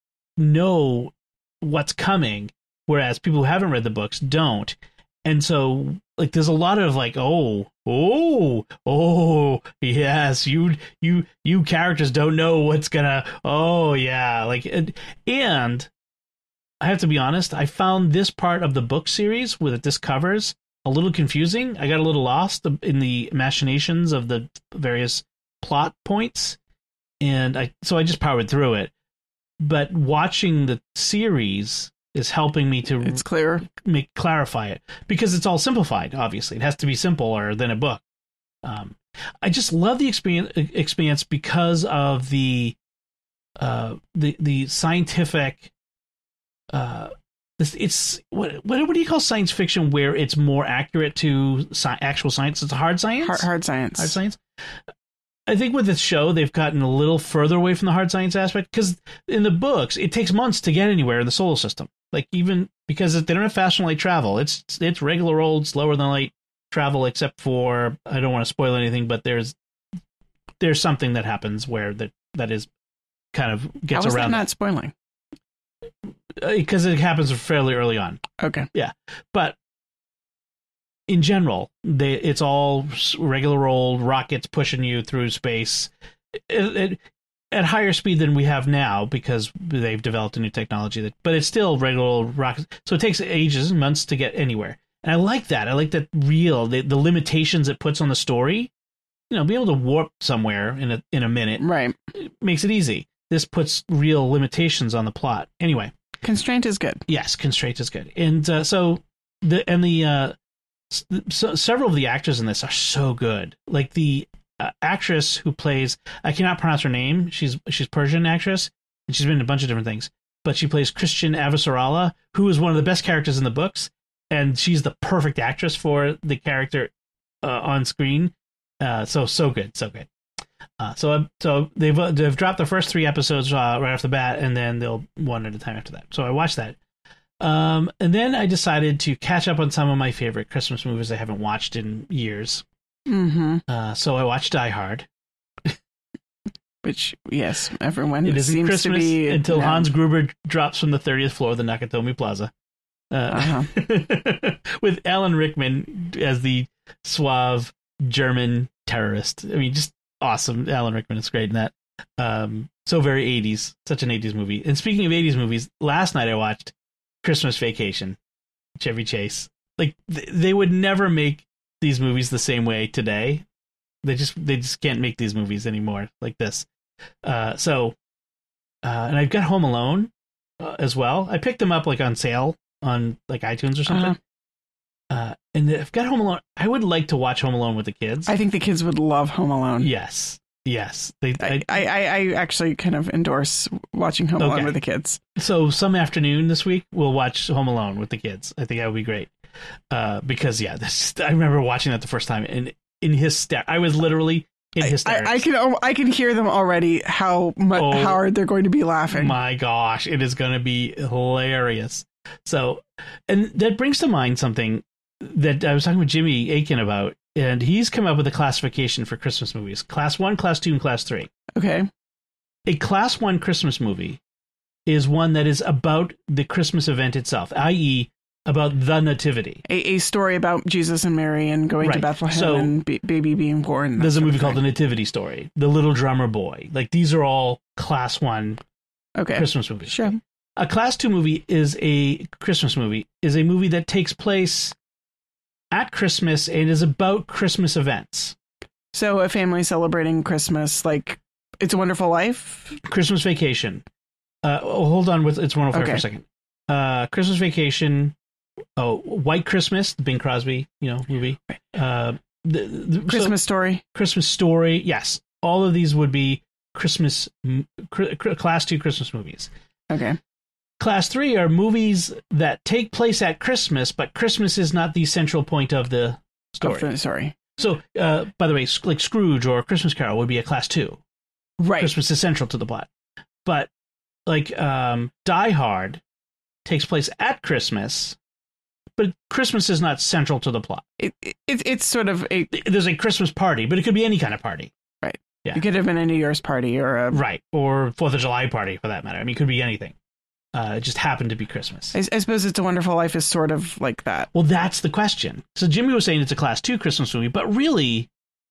know what's coming, whereas people who haven't read the books don't. And so like there's a lot of like oh oh oh yes you you you characters don't know what's gonna oh yeah like and, and I have to be honest, I found this part of the book series with this covers a little confusing. I got a little lost in the machinations of the various plot points, and I so I just powered through it. But watching the series, is helping me to It's clear. make clarify it, because it's all simplified. Obviously, it has to be simpler than a book. Um, I just love the Expanse, Expanse because of the uh, the the scientific. Uh, this, it's what, what what do you call science fiction where it's more accurate to sci- actual science? It's a hard science. Hard, hard science. Hard science. I think with this show, they've gotten a little further away from the hard science aspect, because in the books, it takes months to get anywhere in the solar system. Like, even because they don't have fast and light travel, it's it's regular old slower than light travel, except for, I don't want to spoil anything, but there's there's something that happens where that that is kind of gets How is around that not spoiling? because it happens fairly early on. Okay. Yeah, but in general, they it's all regular old rockets pushing you through space it, it, at higher speed than we have now, because they've developed a new technology. That, but it's still regular old rockets, so it takes ages and months to get anywhere. And I like that. I like that real the, the limitations it puts on the story. You know, be able to warp somewhere in a in a minute, Right. makes it easy. This puts real limitations on the plot. Anyway, Constraint is good. yes, constraint is good, and uh, so the and the uh, so, several of the actors in this are so good. Like the uh, actress who plays, I cannot pronounce her name. She's she's Persian actress, and she's been in a bunch of different things. But she plays Christian Avasarala, who is one of the best characters in the books, and she's the perfect actress for the character uh, on screen. Uh, so so good, so good. Uh, so so they've uh, they've dropped the first three episodes uh, right off the bat, and then they'll one at a time after that. So I watched that, um, and then I decided to catch up on some of my favorite Christmas movies I haven't watched in years. Mm-hmm. Uh, so I watched Die Hard. Which, yes, everyone It isn't seems Christmas to be until no. Hans Gruber drops from the thirtieth floor of the Nakatomi Plaza, uh, Uh-huh. with Alan Rickman as the suave German terrorist. I mean, just awesome. Alan Rickman is great in that. Um, so very eighties, such an eighties movie. And speaking of eighties movies, last night I watched Christmas Vacation, Chevy Chase. Like th- they would never make these movies the same way today. They just they just can't make these movies anymore like this. Uh, so, uh, and I've got Home Alone uh, as well. I picked them up like on sale on like iTunes or something. Uh-huh. Uh, and I've got Home Alone. I would like to watch Home Alone with the kids. I think the kids would love Home Alone. Yes. Yes. They, I, I, I, I actually kind of endorse watching Home Okay. Alone with the kids. So some afternoon this week, we'll watch Home Alone with the kids. I think that would be great. Uh, because, yeah, this, I remember watching that the first time, and in hysterics. I was literally in hysterics. I, I can I can hear them already, how much Oh, how hard they're going to be laughing. My gosh, it is going to be hilarious. So, and that brings to mind something that I was talking with Jimmy Aiken about, and he's come up with a classification for Christmas movies: class one, class two, and class three. Okay. A class one Christmas movie is one that is about the Christmas event itself, that is, about the nativity. A, a story about Jesus and Mary and going Right. to Bethlehem So, and b- baby being born. that There's a sort of movie called The thing. Nativity Story, The Little Drummer Boy. Like, these are all class one Okay. Christmas movies. Sure. A class two movie is a Christmas movie, is a movie that takes place at Christmas and is about Christmas events. So a family celebrating Christmas, like It's a Wonderful Life. Christmas Vacation. Uh, oh, hold on with It's a Wonderful Life Okay. for a second. Uh, Christmas Vacation. Oh, White Christmas, the Bing Crosby, you know, movie. Uh, the, the, Christmas so, Story. Christmas Story. Yes, all of these would be Christmas cr- cr- class two Christmas movies. Okay. Class three are movies that take place at Christmas, but Christmas is not the central point of the story. Oh, sorry. So, uh, by the way, like Scrooge or Christmas Carol would be a class two. Right. Christmas is central to the plot. But like um, Die Hard takes place at Christmas, but Christmas is not central to the plot. It, it, it's sort of a... There's a Christmas party, but it could be any kind of party. Right. Yeah. It could have been a New Year's party or a... Right. Or fourth of July party, for that matter. I mean, it could be anything. Uh, it just happened to be Christmas. I, I suppose It's a Wonderful Life is sort of like that. Well, that's the question. So Jimmy was saying it's a class two Christmas movie, but really,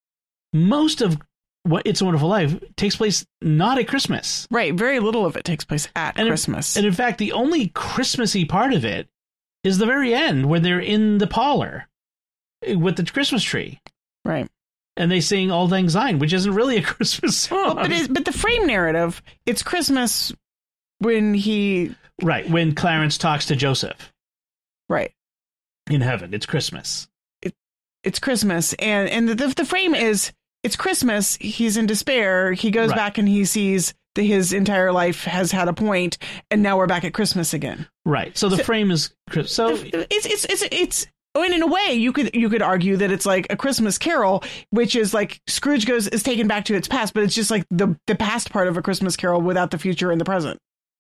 most of what It's a Wonderful Life takes place not at Christmas. Right. Very little of it takes place at And in- Christmas. And in fact, the only Christmassy part of it is the very end, where they're in the parlor with the Christmas tree. Right. And they sing Auld Lang Syne, which isn't really a Christmas song. Well, but, it, but the frame narrative, it's Christmas when he Right. When Clarence talks to Joseph Right. in heaven, it's Christmas. It, it's Christmas. And, and the, the frame is, it's Christmas. He's in despair. He goes Right. back and he sees that his entire life has had a point, and now we're back at Christmas again. Right. So the So- frame is Chris- so It's, it's, it's, it's, oh, and in a way, you could you could argue that it's like a Christmas Carol, which is like Scrooge goes is taken back to its past, but it's just like the the past part of a Christmas Carol without the future and the present.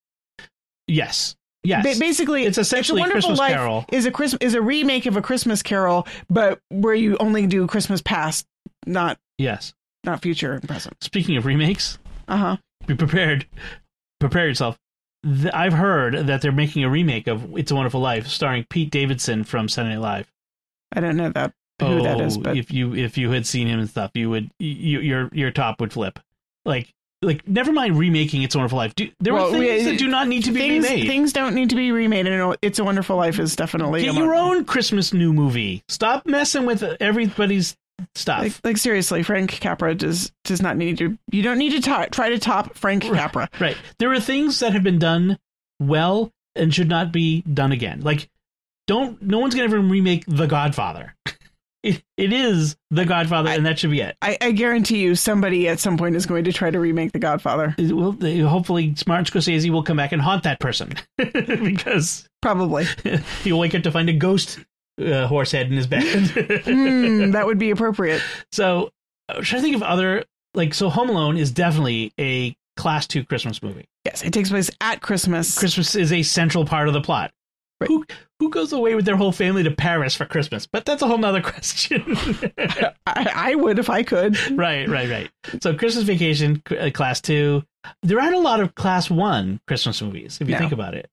yes. Yes. Ba- basically, It's essentially a Wonderful Christmas Life Carol. is a Christmas is a remake of a Christmas Carol, but where you only do Christmas past, not Yes. not future and present. Speaking of remakes, Uh huh. be prepared. Prepare yourself. Th- I've heard that they're making a remake of It's a Wonderful Life starring Pete Davidson from Saturday Night Live. I don't know that who oh, that is, but if you if you had seen him and stuff, you would you, your your top would flip. Like like never mind remaking It's a Wonderful Life. Do, there Well, are things we- that do not need to be things remade. things don't need to be remade, and It's a Wonderful Life is definitely Get a your mon- own Christmas new movie. Stop messing with everybody's stuff. Like, like seriously, Frank Capra does does not need to. You don't need to ta- try to top Frank Capra. Right. There are things that have been done well and should not be done again. Like, don't. No one's going to ever remake The Godfather. It it is The Godfather, I- and that should be it. I, I guarantee you, somebody at some point is going to try to remake The Godfather. It will, they, hopefully, Martin Scorsese will come back and haunt that person because Probably. he'll wake up to find a ghost uh, horse head in his bed. Hmm, that would be appropriate. So, I'm trying to think of other like. So, Home Alone is definitely a class two Christmas movie. Yes, it takes place at Christmas. Christmas is a central part of the plot. Right. Who who goes away with their whole family to Paris for Christmas? But that's a whole nother question. I, I would if I could. right, right, right. So Christmas Vacation, uh, class two. There aren't a lot of class one Christmas movies, if you No. think about it.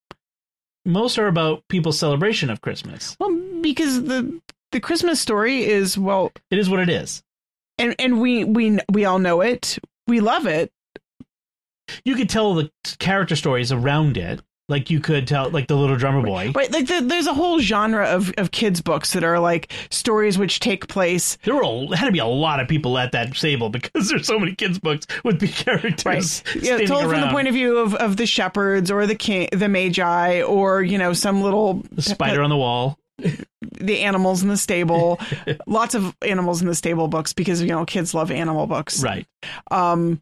Most are about people's celebration of Christmas. Well, because the the Christmas story is, well, It is what it is. and and we we we all know it. We love it. You could tell the character stories around it. Like you could tell, like the Little Drummer Boy. Right, like the, there's a whole genre of, of kids books that are like stories which take place. There were a, had to be a lot of people at that table because there's so many kids books with big characters. Right. Yeah, standing told from the around. point of view of, of the shepherds or the king, the magi, or, you know, some little The spider on the wall. the animals in the stable. Lots of animals in the stable books because, you know, kids love animal books. Right. Um,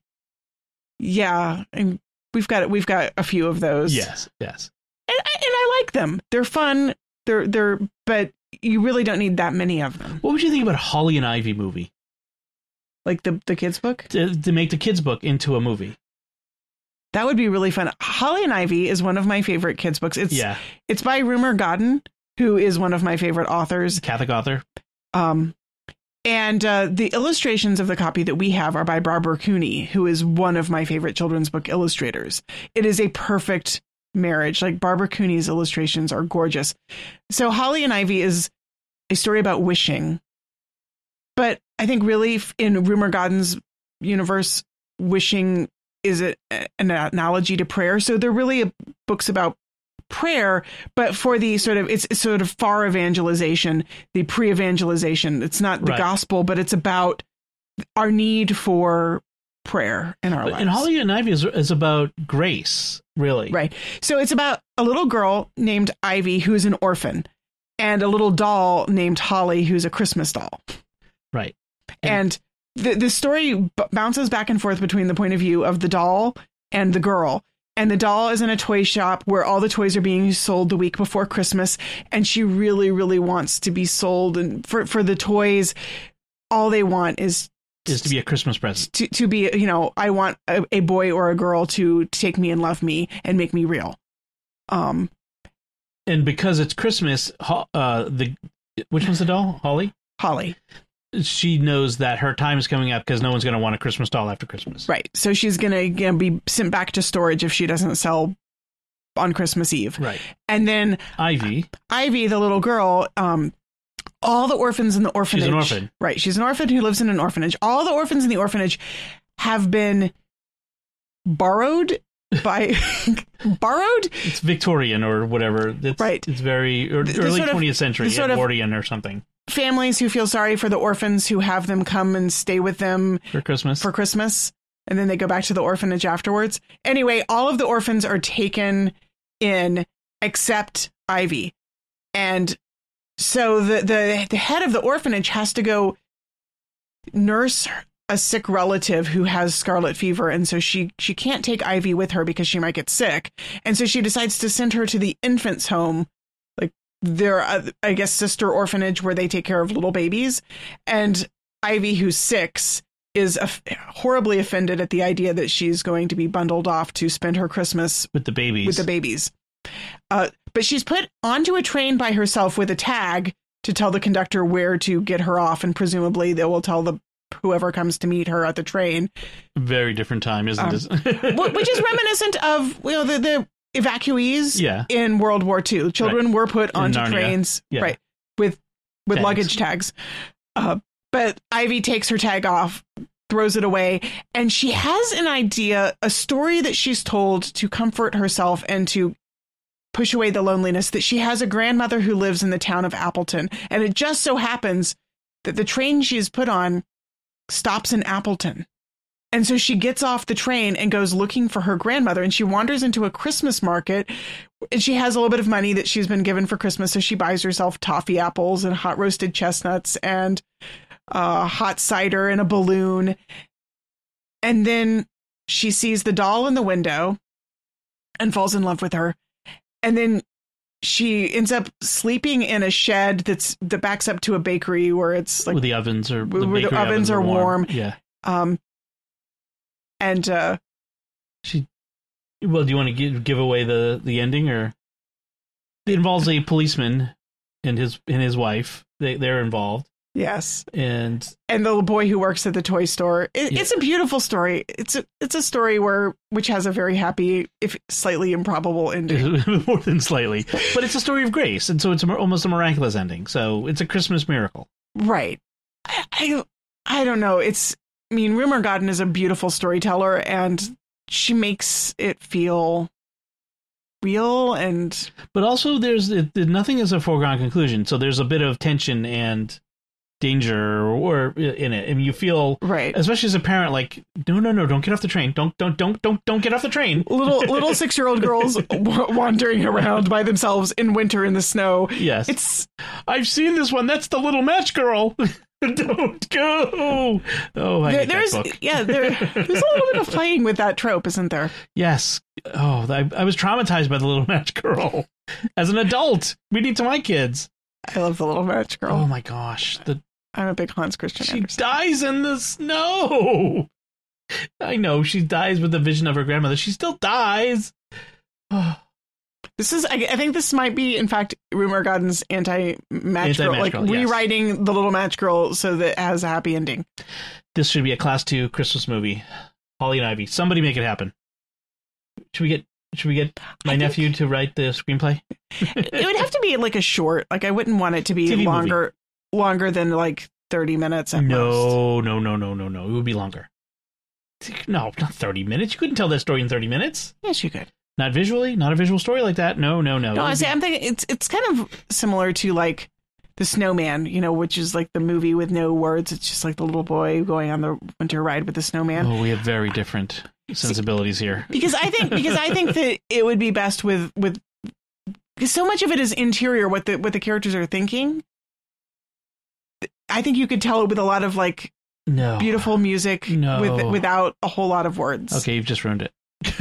yeah, and we've got we've got a few of those. Yes. Yes. and I, and I like them. They're fun. They're they're, but you really don't need that many of them. What would you think about a Holly and Ivy movie? Like the the kids book. To, to make the kids book into a movie. That would be really fun. Holly and Ivy is one of my favorite kids books. It's Yeah. it's by Rumer Godden, who is one of my favorite authors. Catholic author. Um, and uh, the illustrations of the copy that we have are by Barbara Cooney, who is one of my favorite children's book illustrators. It is a perfect marriage. Like Barbara Cooney's illustrations are gorgeous. So Holly and Ivy is a story about wishing. But I think really in Rumer Godden's universe, wishing is a, an analogy to prayer. So they're really books about prayer, but for the sort of it's, it's sort of far evangelization, the pre-evangelization. It's not the Right. gospel, but it's about our need for prayer in our But- lives. And Holly and Ivy is, is about grace, really. Right. So it's about a little girl named Ivy who's an orphan, and a little doll named Holly who's a Christmas doll. Right. And the the story b- bounces back and forth between the point of view of the doll and the girl. And the doll is in a toy shop where all the toys are being sold the week before Christmas. And she really, really wants to be sold. And for, for the toys, all they want is Is to be a Christmas present. to, to be, you know, I want a, a boy or a girl to take me and love me and make me real. Um, And because it's Christmas, Ho- uh, the which one's the doll? Holly? Holly. She knows that her time is coming up because no one's going to want a Christmas doll after Christmas. Right. So she's going to be sent back to storage if she doesn't sell on Christmas Eve. Right. And then Ivy. Ivy, the little girl, um, all the orphans in the orphanage. She's an orphan. Right. She's an orphan who lives in an orphanage. All the orphans in the orphanage have been borrowed by borrowed. It's Victorian or whatever. It's, Right. It's very er, The- the early sort of- twentieth century, the sort of- Edwardian or something Families who feel sorry for the orphans who have them come and stay with them for Christmas. for Christmas. And then they go back to the orphanage afterwards. Anyway, all of the orphans are taken in except Ivy. And so the, the, the head of the orphanage has to go nurse a sick relative who has scarlet fever. And so she, she can't take Ivy with her because she might get sick. And so she decides to send her to the infants home, like their, uh, I guess, sister orphanage where they take care of little babies. And Ivy, who's six, is uh, horribly offended at the idea that she's going to be bundled off to spend her Christmas with the babies. With the babies. Uh, but she's put onto a train by herself with a tag to tell the conductor where to get her off. And presumably they will tell the whoever comes to meet her at the train. Very different time, isn't um, it? Which is reminiscent of, you know, the, the evacuees yeah. in World War Two. Children right. were put onto Narnia. trains yeah. right with with tags. luggage tags. Uh, but Ivy takes her tag off, throws it away, and she has an idea, a story that she's told to comfort herself and to push away the loneliness, that she has a grandmother who lives in the town of Appleton. And it just so happens that the train she's put on stops in Appleton. And so she gets off the train and goes looking for her grandmother, and she wanders into a Christmas market, and she has a little bit of money that she's been given for Christmas. So she buys herself toffee apples and hot roasted chestnuts and uh, hot cider and a balloon. And then she sees the doll in the window and falls in love with her. And then she ends up sleeping in a shed that's that backs up to a bakery where it's like where the ovens are the where the ovens, ovens are warm. warm. Yeah. Um. And uh, she. Well, do you want to give give away the the ending, or it involves a policeman and his and his wife? They they're involved. Yes. And and the little boy who works at the toy store. It, yeah. It's a beautiful story. It's a it's a story where which has a very happy, if slightly improbable ending. More than slightly, but it's a story of grace, and so it's a, almost a miraculous ending. So it's a Christmas miracle, right? I I, I don't know. It's I mean, Rumor Godden is a beautiful storyteller, and she makes it feel real, and but also there's it, nothing is a foregone conclusion. So there's a bit of tension and danger or in it, and you feel right, especially as a parent, like no no no don't get off the train, don't don't don't don't don't get off the train. Little little six year old girls w- wandering around by themselves in winter in the snow. Yes, it's I've seen this one. That's the Little Match Girl. Don't go. Oh, I there, hate there's that book. yeah there, there's a little bit of playing with that trope, isn't there? Yes. Oh, I, I was traumatized by the Little Match Girl as an adult reading to my kids. I love the Little Match Girl. Oh my gosh, the I'm a big Hans Christian she Andersen. dies in the snow. I know she dies with the vision of her grandmother. She still dies. This is, I, I think this might be, in fact, Rumor Godden's anti-match Anti-match girl, like girl, yes. rewriting the Little Match Girl so that it has a happy ending. This should be a class two Christmas movie. Holly and Ivy. Somebody make it happen. Should we get Should we get my I nephew think... to write the screenplay? It would have to be like a short. Like I wouldn't want it to be T V longer. Movie. Longer than like thirty minutes at no, most. No, no, no, no, no. It would be longer. No, not thirty minutes. You couldn't tell that story in thirty minutes. Yes, you could. Not visually, not a visual story like that. No, no, no. No, I see, I'm thinking it's it's kind of similar to like The Snowman, you know, which is like the movie with no words. It's just like the little boy going on the winter ride with the snowman. Oh, we have very different sensibilities see, here. Because I think because I think that it would be best with with because so much of it is interior, what the what the characters are thinking. I think you could tell it with a lot of like no. beautiful music no. with without a whole lot of words. Okay, you've just ruined it.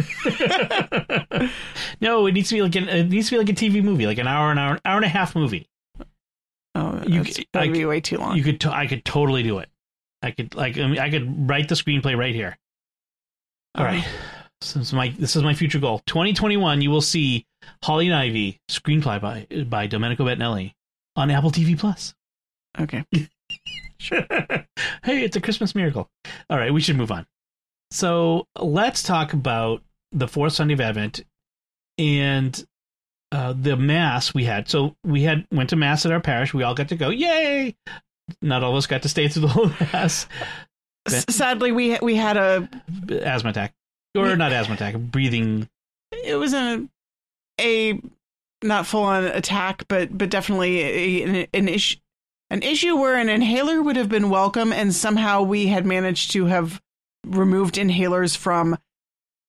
No, it needs to be like an, it needs to be like a T V movie, like an hour, an hour, hour and a half movie. Oh, you could be way too long. You could, to, I could totally do it. I could, like, I, mean, I could write the screenplay right here. All um, right, so this is my this is my future goal. twenty twenty-one, you will see Holly and Ivy screenplay by by Domenico Bettinelli on Apple T V Plus. Okay. Sure. Hey, it's a Christmas miracle. All right, we should move on. So let's talk about the fourth Sunday of Advent and uh, the Mass we had. So we had went to Mass at our parish. We all got to go. Yay! Not all of us got to stay through the whole Mass. S- sadly, we we had a asthma attack, or we, not asthma attack, breathing. It was a a not full on attack, but but definitely a, an, an issue. An issue where an inhaler would have been welcome, and somehow we had managed to have removed inhalers from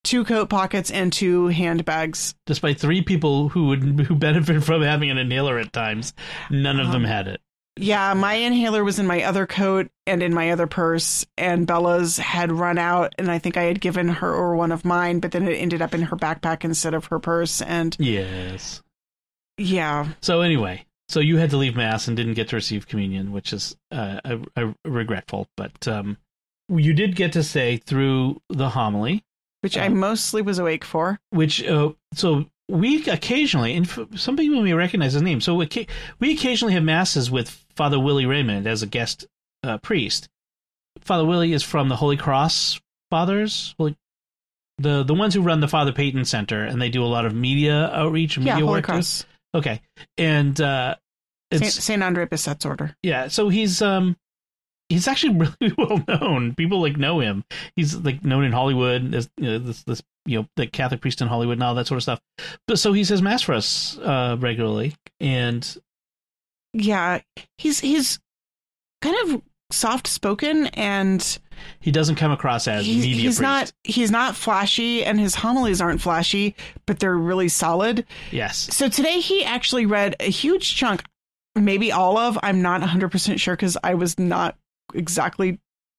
two coat pockets and two handbags. Despite three people who would who benefit from having an inhaler at times, none of um, them had it. Yeah, my inhaler was in my other coat and in my other purse, and Bella's had run out, and I think I had given her one of mine, but then it ended up in her backpack instead of her purse. And yes. Yeah. So anyway, so you had to leave Mass and didn't get to receive communion, which is uh, a, a regretful, but um, you did get to say through the homily, which uh, I mostly was awake for. Which, uh, so we occasionally, and some people may recognize his name, so we, we occasionally have masses with Father Willie Raymond as a guest uh, priest. Father Willie is from the Holy Cross Fathers, Holy, the the ones who run the Father Peyton Center, and they do a lot of media outreach and yeah, media Holy work. Cross. Too. Okay, and uh, it's Saint Andre Bissette's order. Yeah, so he's um. He's actually really well known. People like know him. He's like known in Hollywood as you know, this, this, you know, the Catholic priest in Hollywood and all that sort of stuff. But so he says mass for us uh, regularly, and yeah, he's he's kind of soft spoken, and he doesn't come across as he's, media he's priest. not he's not flashy, and his homilies aren't flashy, but they're really solid. Yes. So today he actually read a huge chunk, maybe all of. I'm not one hundred percent sure because I was not exactly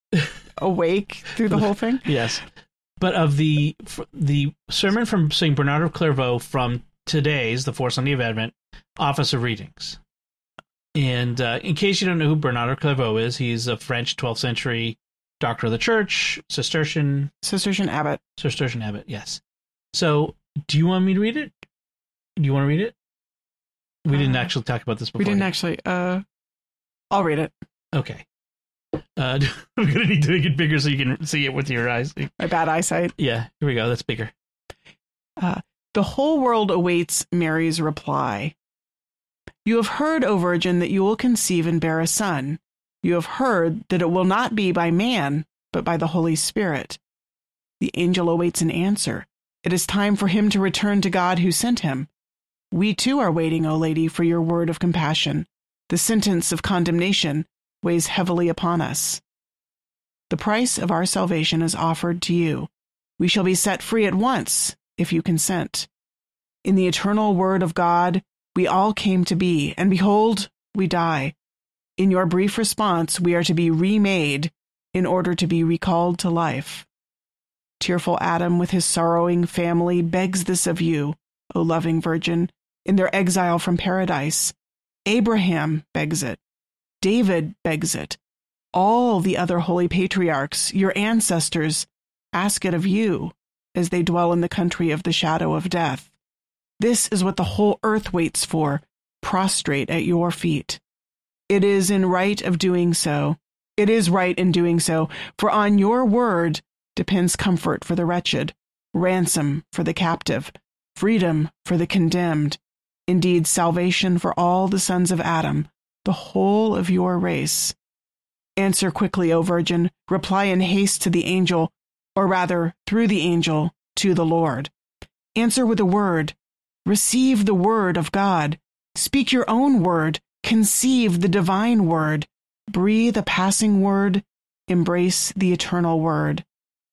awake through the whole thing. Yes, but of the the sermon from Saint Bernard of Clairvaux from today's, the fourth Sunday of Advent, Office of Readings. And uh, in case you don't know who Bernard of Clairvaux is, he's a French twelfth century doctor of the Church, Cistercian Cistercian abbot. Cistercian abbot, yes. So, do you want me to read it? Do you want to read it? We uh, didn't actually talk about this before. We didn't actually. Uh, I'll read it. Okay. Uh, I'm going to need to make it bigger so you can see it with your eyes. My bad eyesight. Yeah, here we go. That's bigger. Uh, the whole world awaits Mary's reply. You have heard, O Virgin, that you will conceive and bear a son. You have heard that it will not be by man, but by the Holy Spirit. The angel awaits an answer. It is time for him to return to God who sent him. We too are waiting, O Lady, for your word of compassion. The sentence of condemnation weighs heavily upon us. The price of our salvation is offered to you. We shall be set free at once, if you consent. In the eternal word of God, we all came to be, and behold, we die. In your brief response, we are to be remade in order to be recalled to life. Tearful Adam with his sorrowing family begs this of you, O loving Virgin, in their exile from paradise. Abraham begs it. David begs it. All the other holy patriarchs, your ancestors, ask it of you as they dwell in the country of the shadow of death. This is what the whole earth waits for, prostrate at your feet. It is in right of doing so. It is right in doing so, for on your word depends comfort for the wretched, ransom for the captive, freedom for the condemned, indeed salvation for all the sons of Adam, the whole of your race. Answer quickly, O Virgin, reply in haste to the angel, or rather, through the angel, to the Lord. Answer with a word. Receive the word of God. Speak your own word. Conceive the divine word. Breathe a passing word. Embrace the eternal word.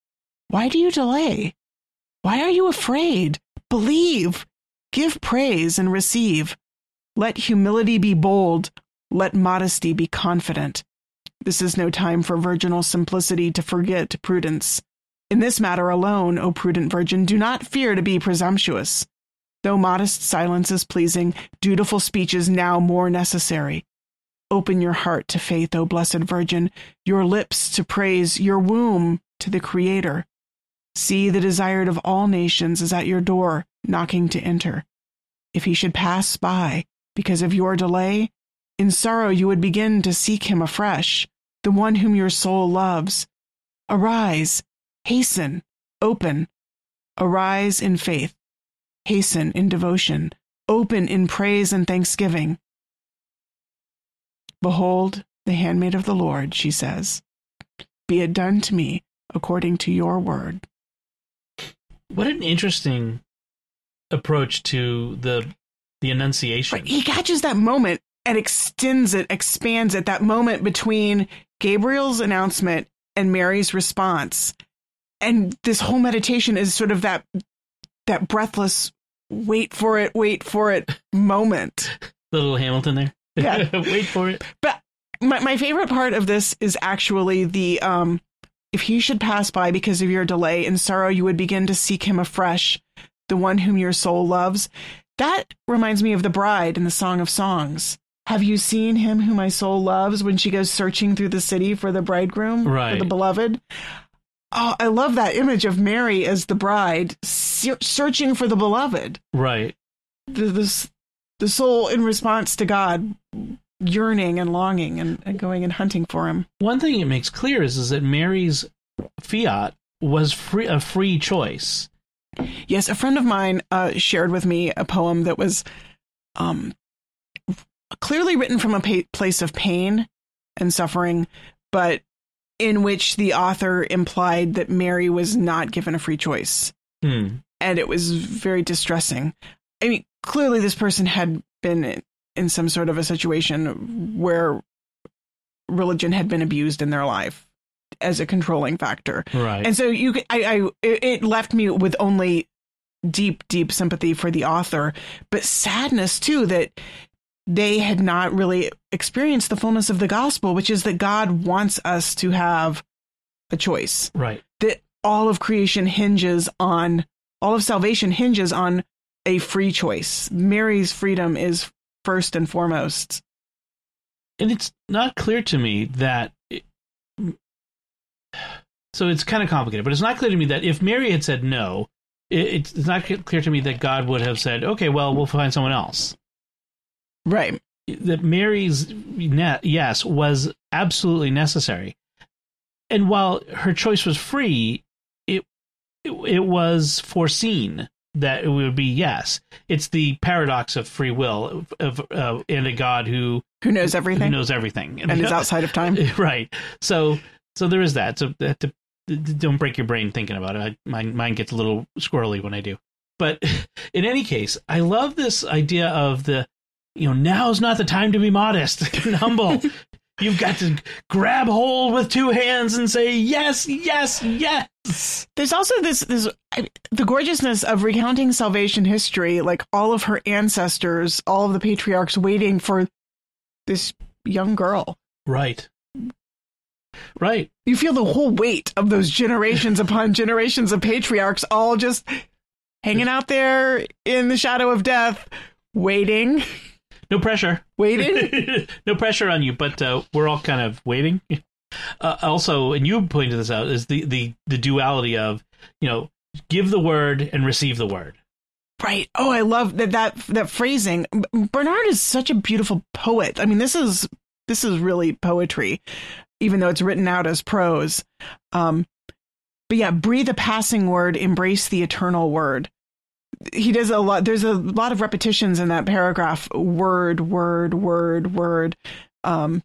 Why do you delay? Why are you afraid? Believe. Give praise and receive. Let humility be bold. Let modesty be confident. This is no time for virginal simplicity to forget prudence. In this matter alone, O prudent Virgin, do not fear to be presumptuous. Though modest silence is pleasing, dutiful speech is now more necessary. Open your heart to faith, O blessed Virgin, your lips to praise, your womb to the Creator. See, the desired of all nations is at your door, knocking to enter. If he should pass by because of your delay, in sorrow you would begin to seek him afresh, the one whom your soul loves. Arise, hasten, open. Arise in faith, hasten in devotion, open in praise and thanksgiving. Behold, the handmaid of the Lord, she says. Be it done to me according to your word. What an interesting approach to the the Annunciation. Right. He catches that moment and extends it, expands it, that moment between Gabriel's announcement and Mary's response. and this whole meditation is sort of that that breathless, wait for it, wait for it moment. The little Hamilton there. Yeah. Wait for it. But my, my favorite part of this is actually the, um, if he should pass by because of your delay, in sorrow you would begin to seek him afresh, the one whom your soul loves. That reminds me of the bride in the Song of Songs. Have you seen him whom my soul loves, when she goes searching through the city for the bridegroom, right. for the beloved? Oh, I love that image of Mary as the bride se- searching for the beloved. Right. The, the, the soul in response to God, yearning and longing and, and going and hunting for him. One thing it makes clear is, is that Mary's fiat was free, a free choice. Yes, a friend of mine uh, shared with me a poem that was um, clearly written from a pa- place of pain and suffering, but in which the author implied that Mary was not given a free choice. Hmm. And it was very distressing. I mean, clearly this person had been in, in some sort of a situation where religion had been abused in their life as a controlling factor. Right. And so you, I, I, it left me with only deep, deep sympathy for the author, but sadness too, that they had not really experienced the fullness of the gospel, which is that God wants us to have a choice. Right. That all of creation hinges on, all of salvation hinges on a free choice. Mary's freedom is first and foremost. And it's not clear to me that, it, so it's kind of complicated, but it's not clear to me that if Mary had said no, it, it's not clear to me that God would have said, okay, well, we'll find someone else. Right. That Mary's yes was absolutely necessary. And while her choice was free, it, it, it was foreseen that it would be yes. It's the paradox of free will of uh, and a God who who knows everything, who knows everything, and is outside of time. Right. So, so there is that. So that to, don't break your brain thinking about it. I, my mind gets a little squirrely when I do. But in any case, I love this idea of the, you know, now's not the time to be modest and humble. You've got to grab hold with two hands and say, yes, yes, yes. There's also this, this the gorgeousness of recounting salvation history, like all of her ancestors, all of the patriarchs waiting for this young girl. Right. Right. You feel the whole weight of those generations upon generations of patriarchs all just hanging out there in the shadow of death, waiting. No pressure. Waiting? No pressure on you, but uh, we're all kind of waiting. Uh, also, and you pointed this out, is the, the, the duality of, you know, give the word and receive the word. Right. Oh, I love that, that, that phrasing. Bernard is such a beautiful poet. I mean, this is, this is really poetry, even though it's written out as prose. Um, but yeah, breathe a passing word, embrace the eternal word. He does a lot. There's a lot of repetitions in that paragraph. Word, word, word, word. Um,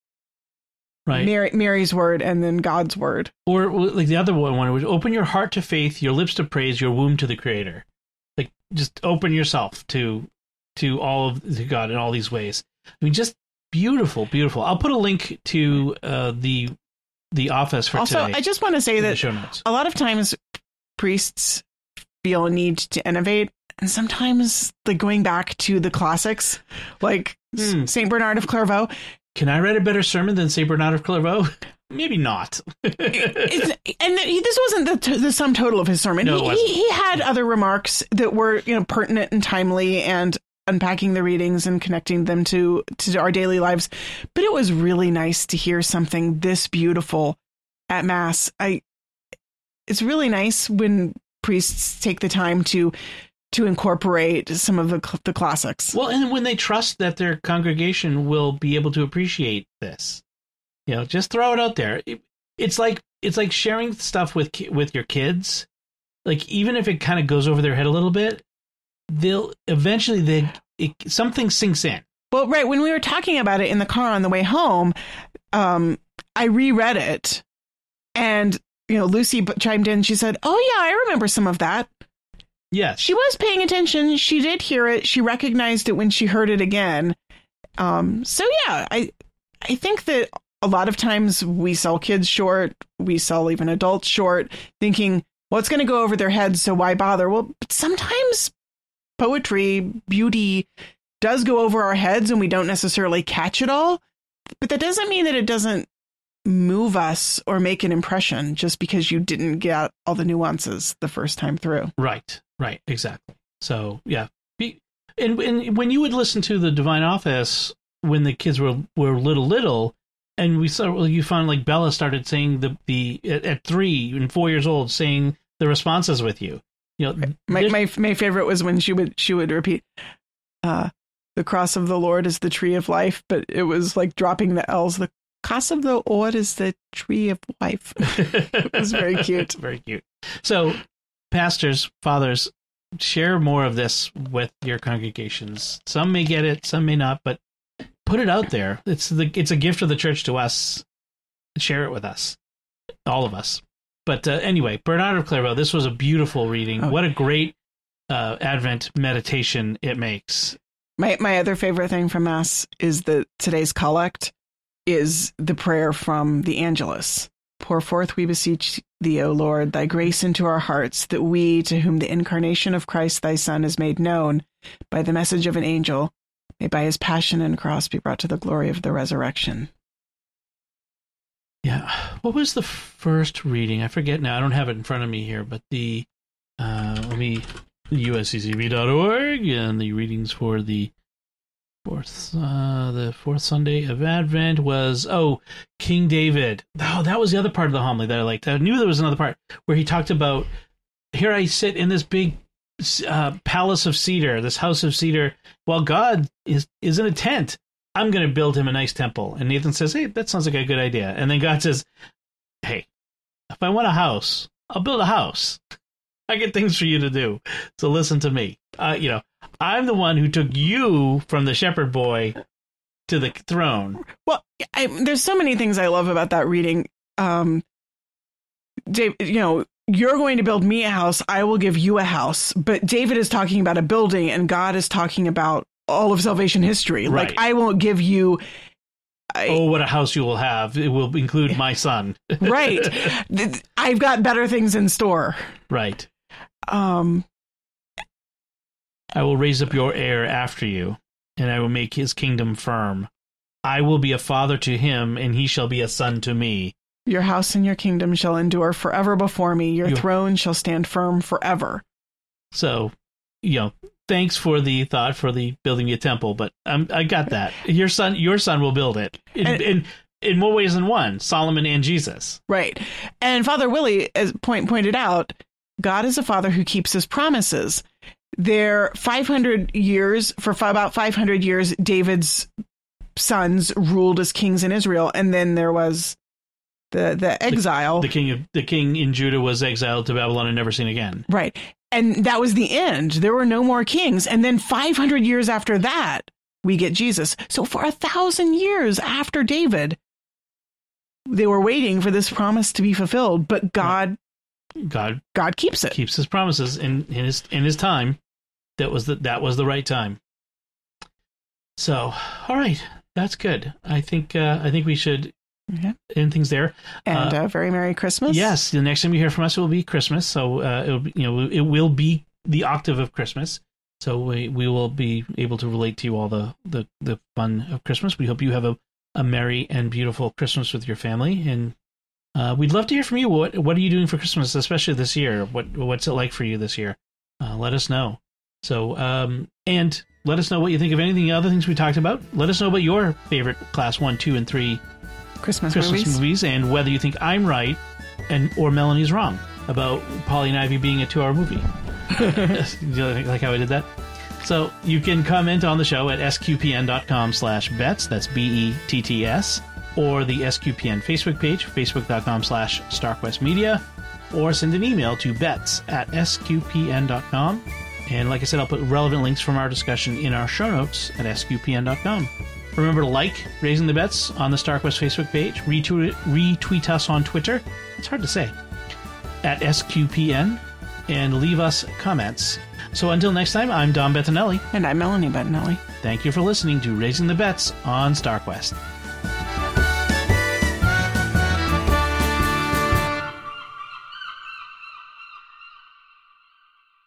right. Mary, Mary's word and then God's word. Or like the other one, was open your heart to faith, your lips to praise, your womb to the Creator. Like just open yourself to to all of to God in all these ways. I mean, just beautiful, beautiful. I'll put a link to uh, the the office for also, today. I just want to say that show notes. A lot of times priests feel a need to innovate, and sometimes like going back to the classics, like hmm. Saint Bernard of Clairvaux. Can I write a better sermon than Saint Bernard of Clairvaux? Maybe not. it's, and he, this wasn't the, the sum total of his sermon. No, he, it wasn't. He, he had other remarks that were, you know, pertinent and timely, and unpacking the readings and connecting them to to our daily lives. But it was really nice to hear something this beautiful at Mass. I. It's really nice when priests take the time to to incorporate some of the the classics. Well, and when they trust that their congregation will be able to appreciate this, you know, just throw it out there. It, it's like it's like sharing stuff with with your kids. Like even if it kind of goes over their head a little bit, they'll eventually they it, something sinks in. Well, right, when we were talking about it in the car on the way home, um, I reread it, and you know, Lucy chimed in. She said, "Oh yeah, I remember some of that." Yes. She was paying attention. She did hear it. She recognized it when she heard it again. Um, so yeah, I I think that a lot of times we sell kids short, we sell even adults short, thinking, well, it's going to go over their heads, so why bother? Well, but sometimes poetry, beauty does go over our heads and we don't necessarily catch it all. But that doesn't mean that it doesn't move us or make an impression just because you didn't get all the nuances the first time through. Right, right, exactly. So, yeah. Be, and, and when you would listen to the Divine Office when the kids were, were little, little, and we saw, well, you found like Bella started saying the, the at, at three and four years old, saying the responses with you. You know, my, my, my favorite was when she would, she would repeat, uh, the cross of the Lord is the tree of life, but it was like dropping the L's. The cross of the Lord is the tree of life. It was very cute. Very cute. So, pastors, fathers, share more of this with your congregations. Some may get it, some may not, but put it out there. It's the it's a gift of the church to us. Share it with us, all of us. But uh, anyway, Bernard of Clairvaux, this was a beautiful reading. Oh. What a great uh, Advent meditation it makes. My my other favorite thing from Mass is that today's collect is the prayer from the Angelus. Pour forth, we beseech thee, O Lord, thy grace into our hearts, that we, to whom the incarnation of Christ thy Son is made known by the message of an angel, may by his passion and cross be brought to the glory of the resurrection. Yeah. What was the first reading? I forget now. I don't have it in front of me here, but the, uh, let me, U S C C B dot org, and the readings for the fourth, uh, the fourth Sunday of Advent was, oh, King David. Oh, that was the other part of the homily that I liked. I knew there was another part where he talked about, here I sit in this big uh, palace of cedar, this house of cedar, while God is, is in a tent. I'm going to build him a nice temple. And Nathan says, hey, that sounds like a good idea. And then God says, hey, if I want a house, I'll build a house. I get things for you to do. So listen to me. Uh, you know, I'm the one who took you from the shepherd boy to the throne. Well, I, there's so many things I love about that reading. Um, Dave, you know, you're going to build me a house. I will give you a house. But David is talking about a building and God is talking about all of salvation history. Right. Like, I won't give you. I, oh, what a house you will have. It will include my son. Right. I've got better things in store. Right. Um, I will raise up your heir after you, and I will make his kingdom firm. I will be a father to him, and he shall be a son to me. Your house and your kingdom shall endure forever before me. Your, your throne shall stand firm forever. So, you know, thanks for the thought for the building me a temple, but um, I got that. Your son, your son will build it in, and, in in more ways than one. Solomon and Jesus. Right, and Father Willie, as point pointed out, God is a father who keeps his promises. There, five hundred years, for about five hundred years, David's sons ruled as kings in Israel, and then there was the the exile. The, the king of the king in Judah was exiled to Babylon and never seen again. Right, and that was the end. There were no more kings, and then five hundred years after that, we get Jesus. So for a thousand years after David, they were waiting for this promise to be fulfilled, but God. God, God keeps it. Keeps his promises in, in his in his time. That was the that was the right time. So, all right, that's good. I think uh, I think we should okay. end things there. And uh, uh, very Merry Christmas. Yes, the next time you hear from us will be Christmas. So uh, it'll be, you know it will be the octave of Christmas. So we we will be able to relate to you all the the, the fun of Christmas. We hope you have a, a merry and beautiful Christmas with your family. And Uh, we'd love to hear from you. What What are you doing for Christmas, especially this year? What What's it like for you this year? Uh, let us know. So, um, and let us know what you think of anything, other things we talked about. Let us know about your favorite Class One, Two, and Three Christmas, Christmas movies. movies, and whether you think I'm right and or Melanie's wrong about Polly and Ivy being a two-hour movie. Like how I did that. So you can comment on the show at sqpn.com slash bets. That's B E T T S. Or the S Q P N Facebook page, facebook.com slash StarQuest Media, or send an email to bets at sqpn.com. And like I said, I'll put relevant links from our discussion in our show notes at sqpn dot com. Remember to like Raising the Bets on the StarQuest Facebook page, retweet, retweet us on Twitter, it's hard to say, at S Q P N, and leave us comments. So until next time, I'm Dom Bettinelli. And I'm Melanie Bettinelli. Thank you for listening to Raising the Bets on StarQuest.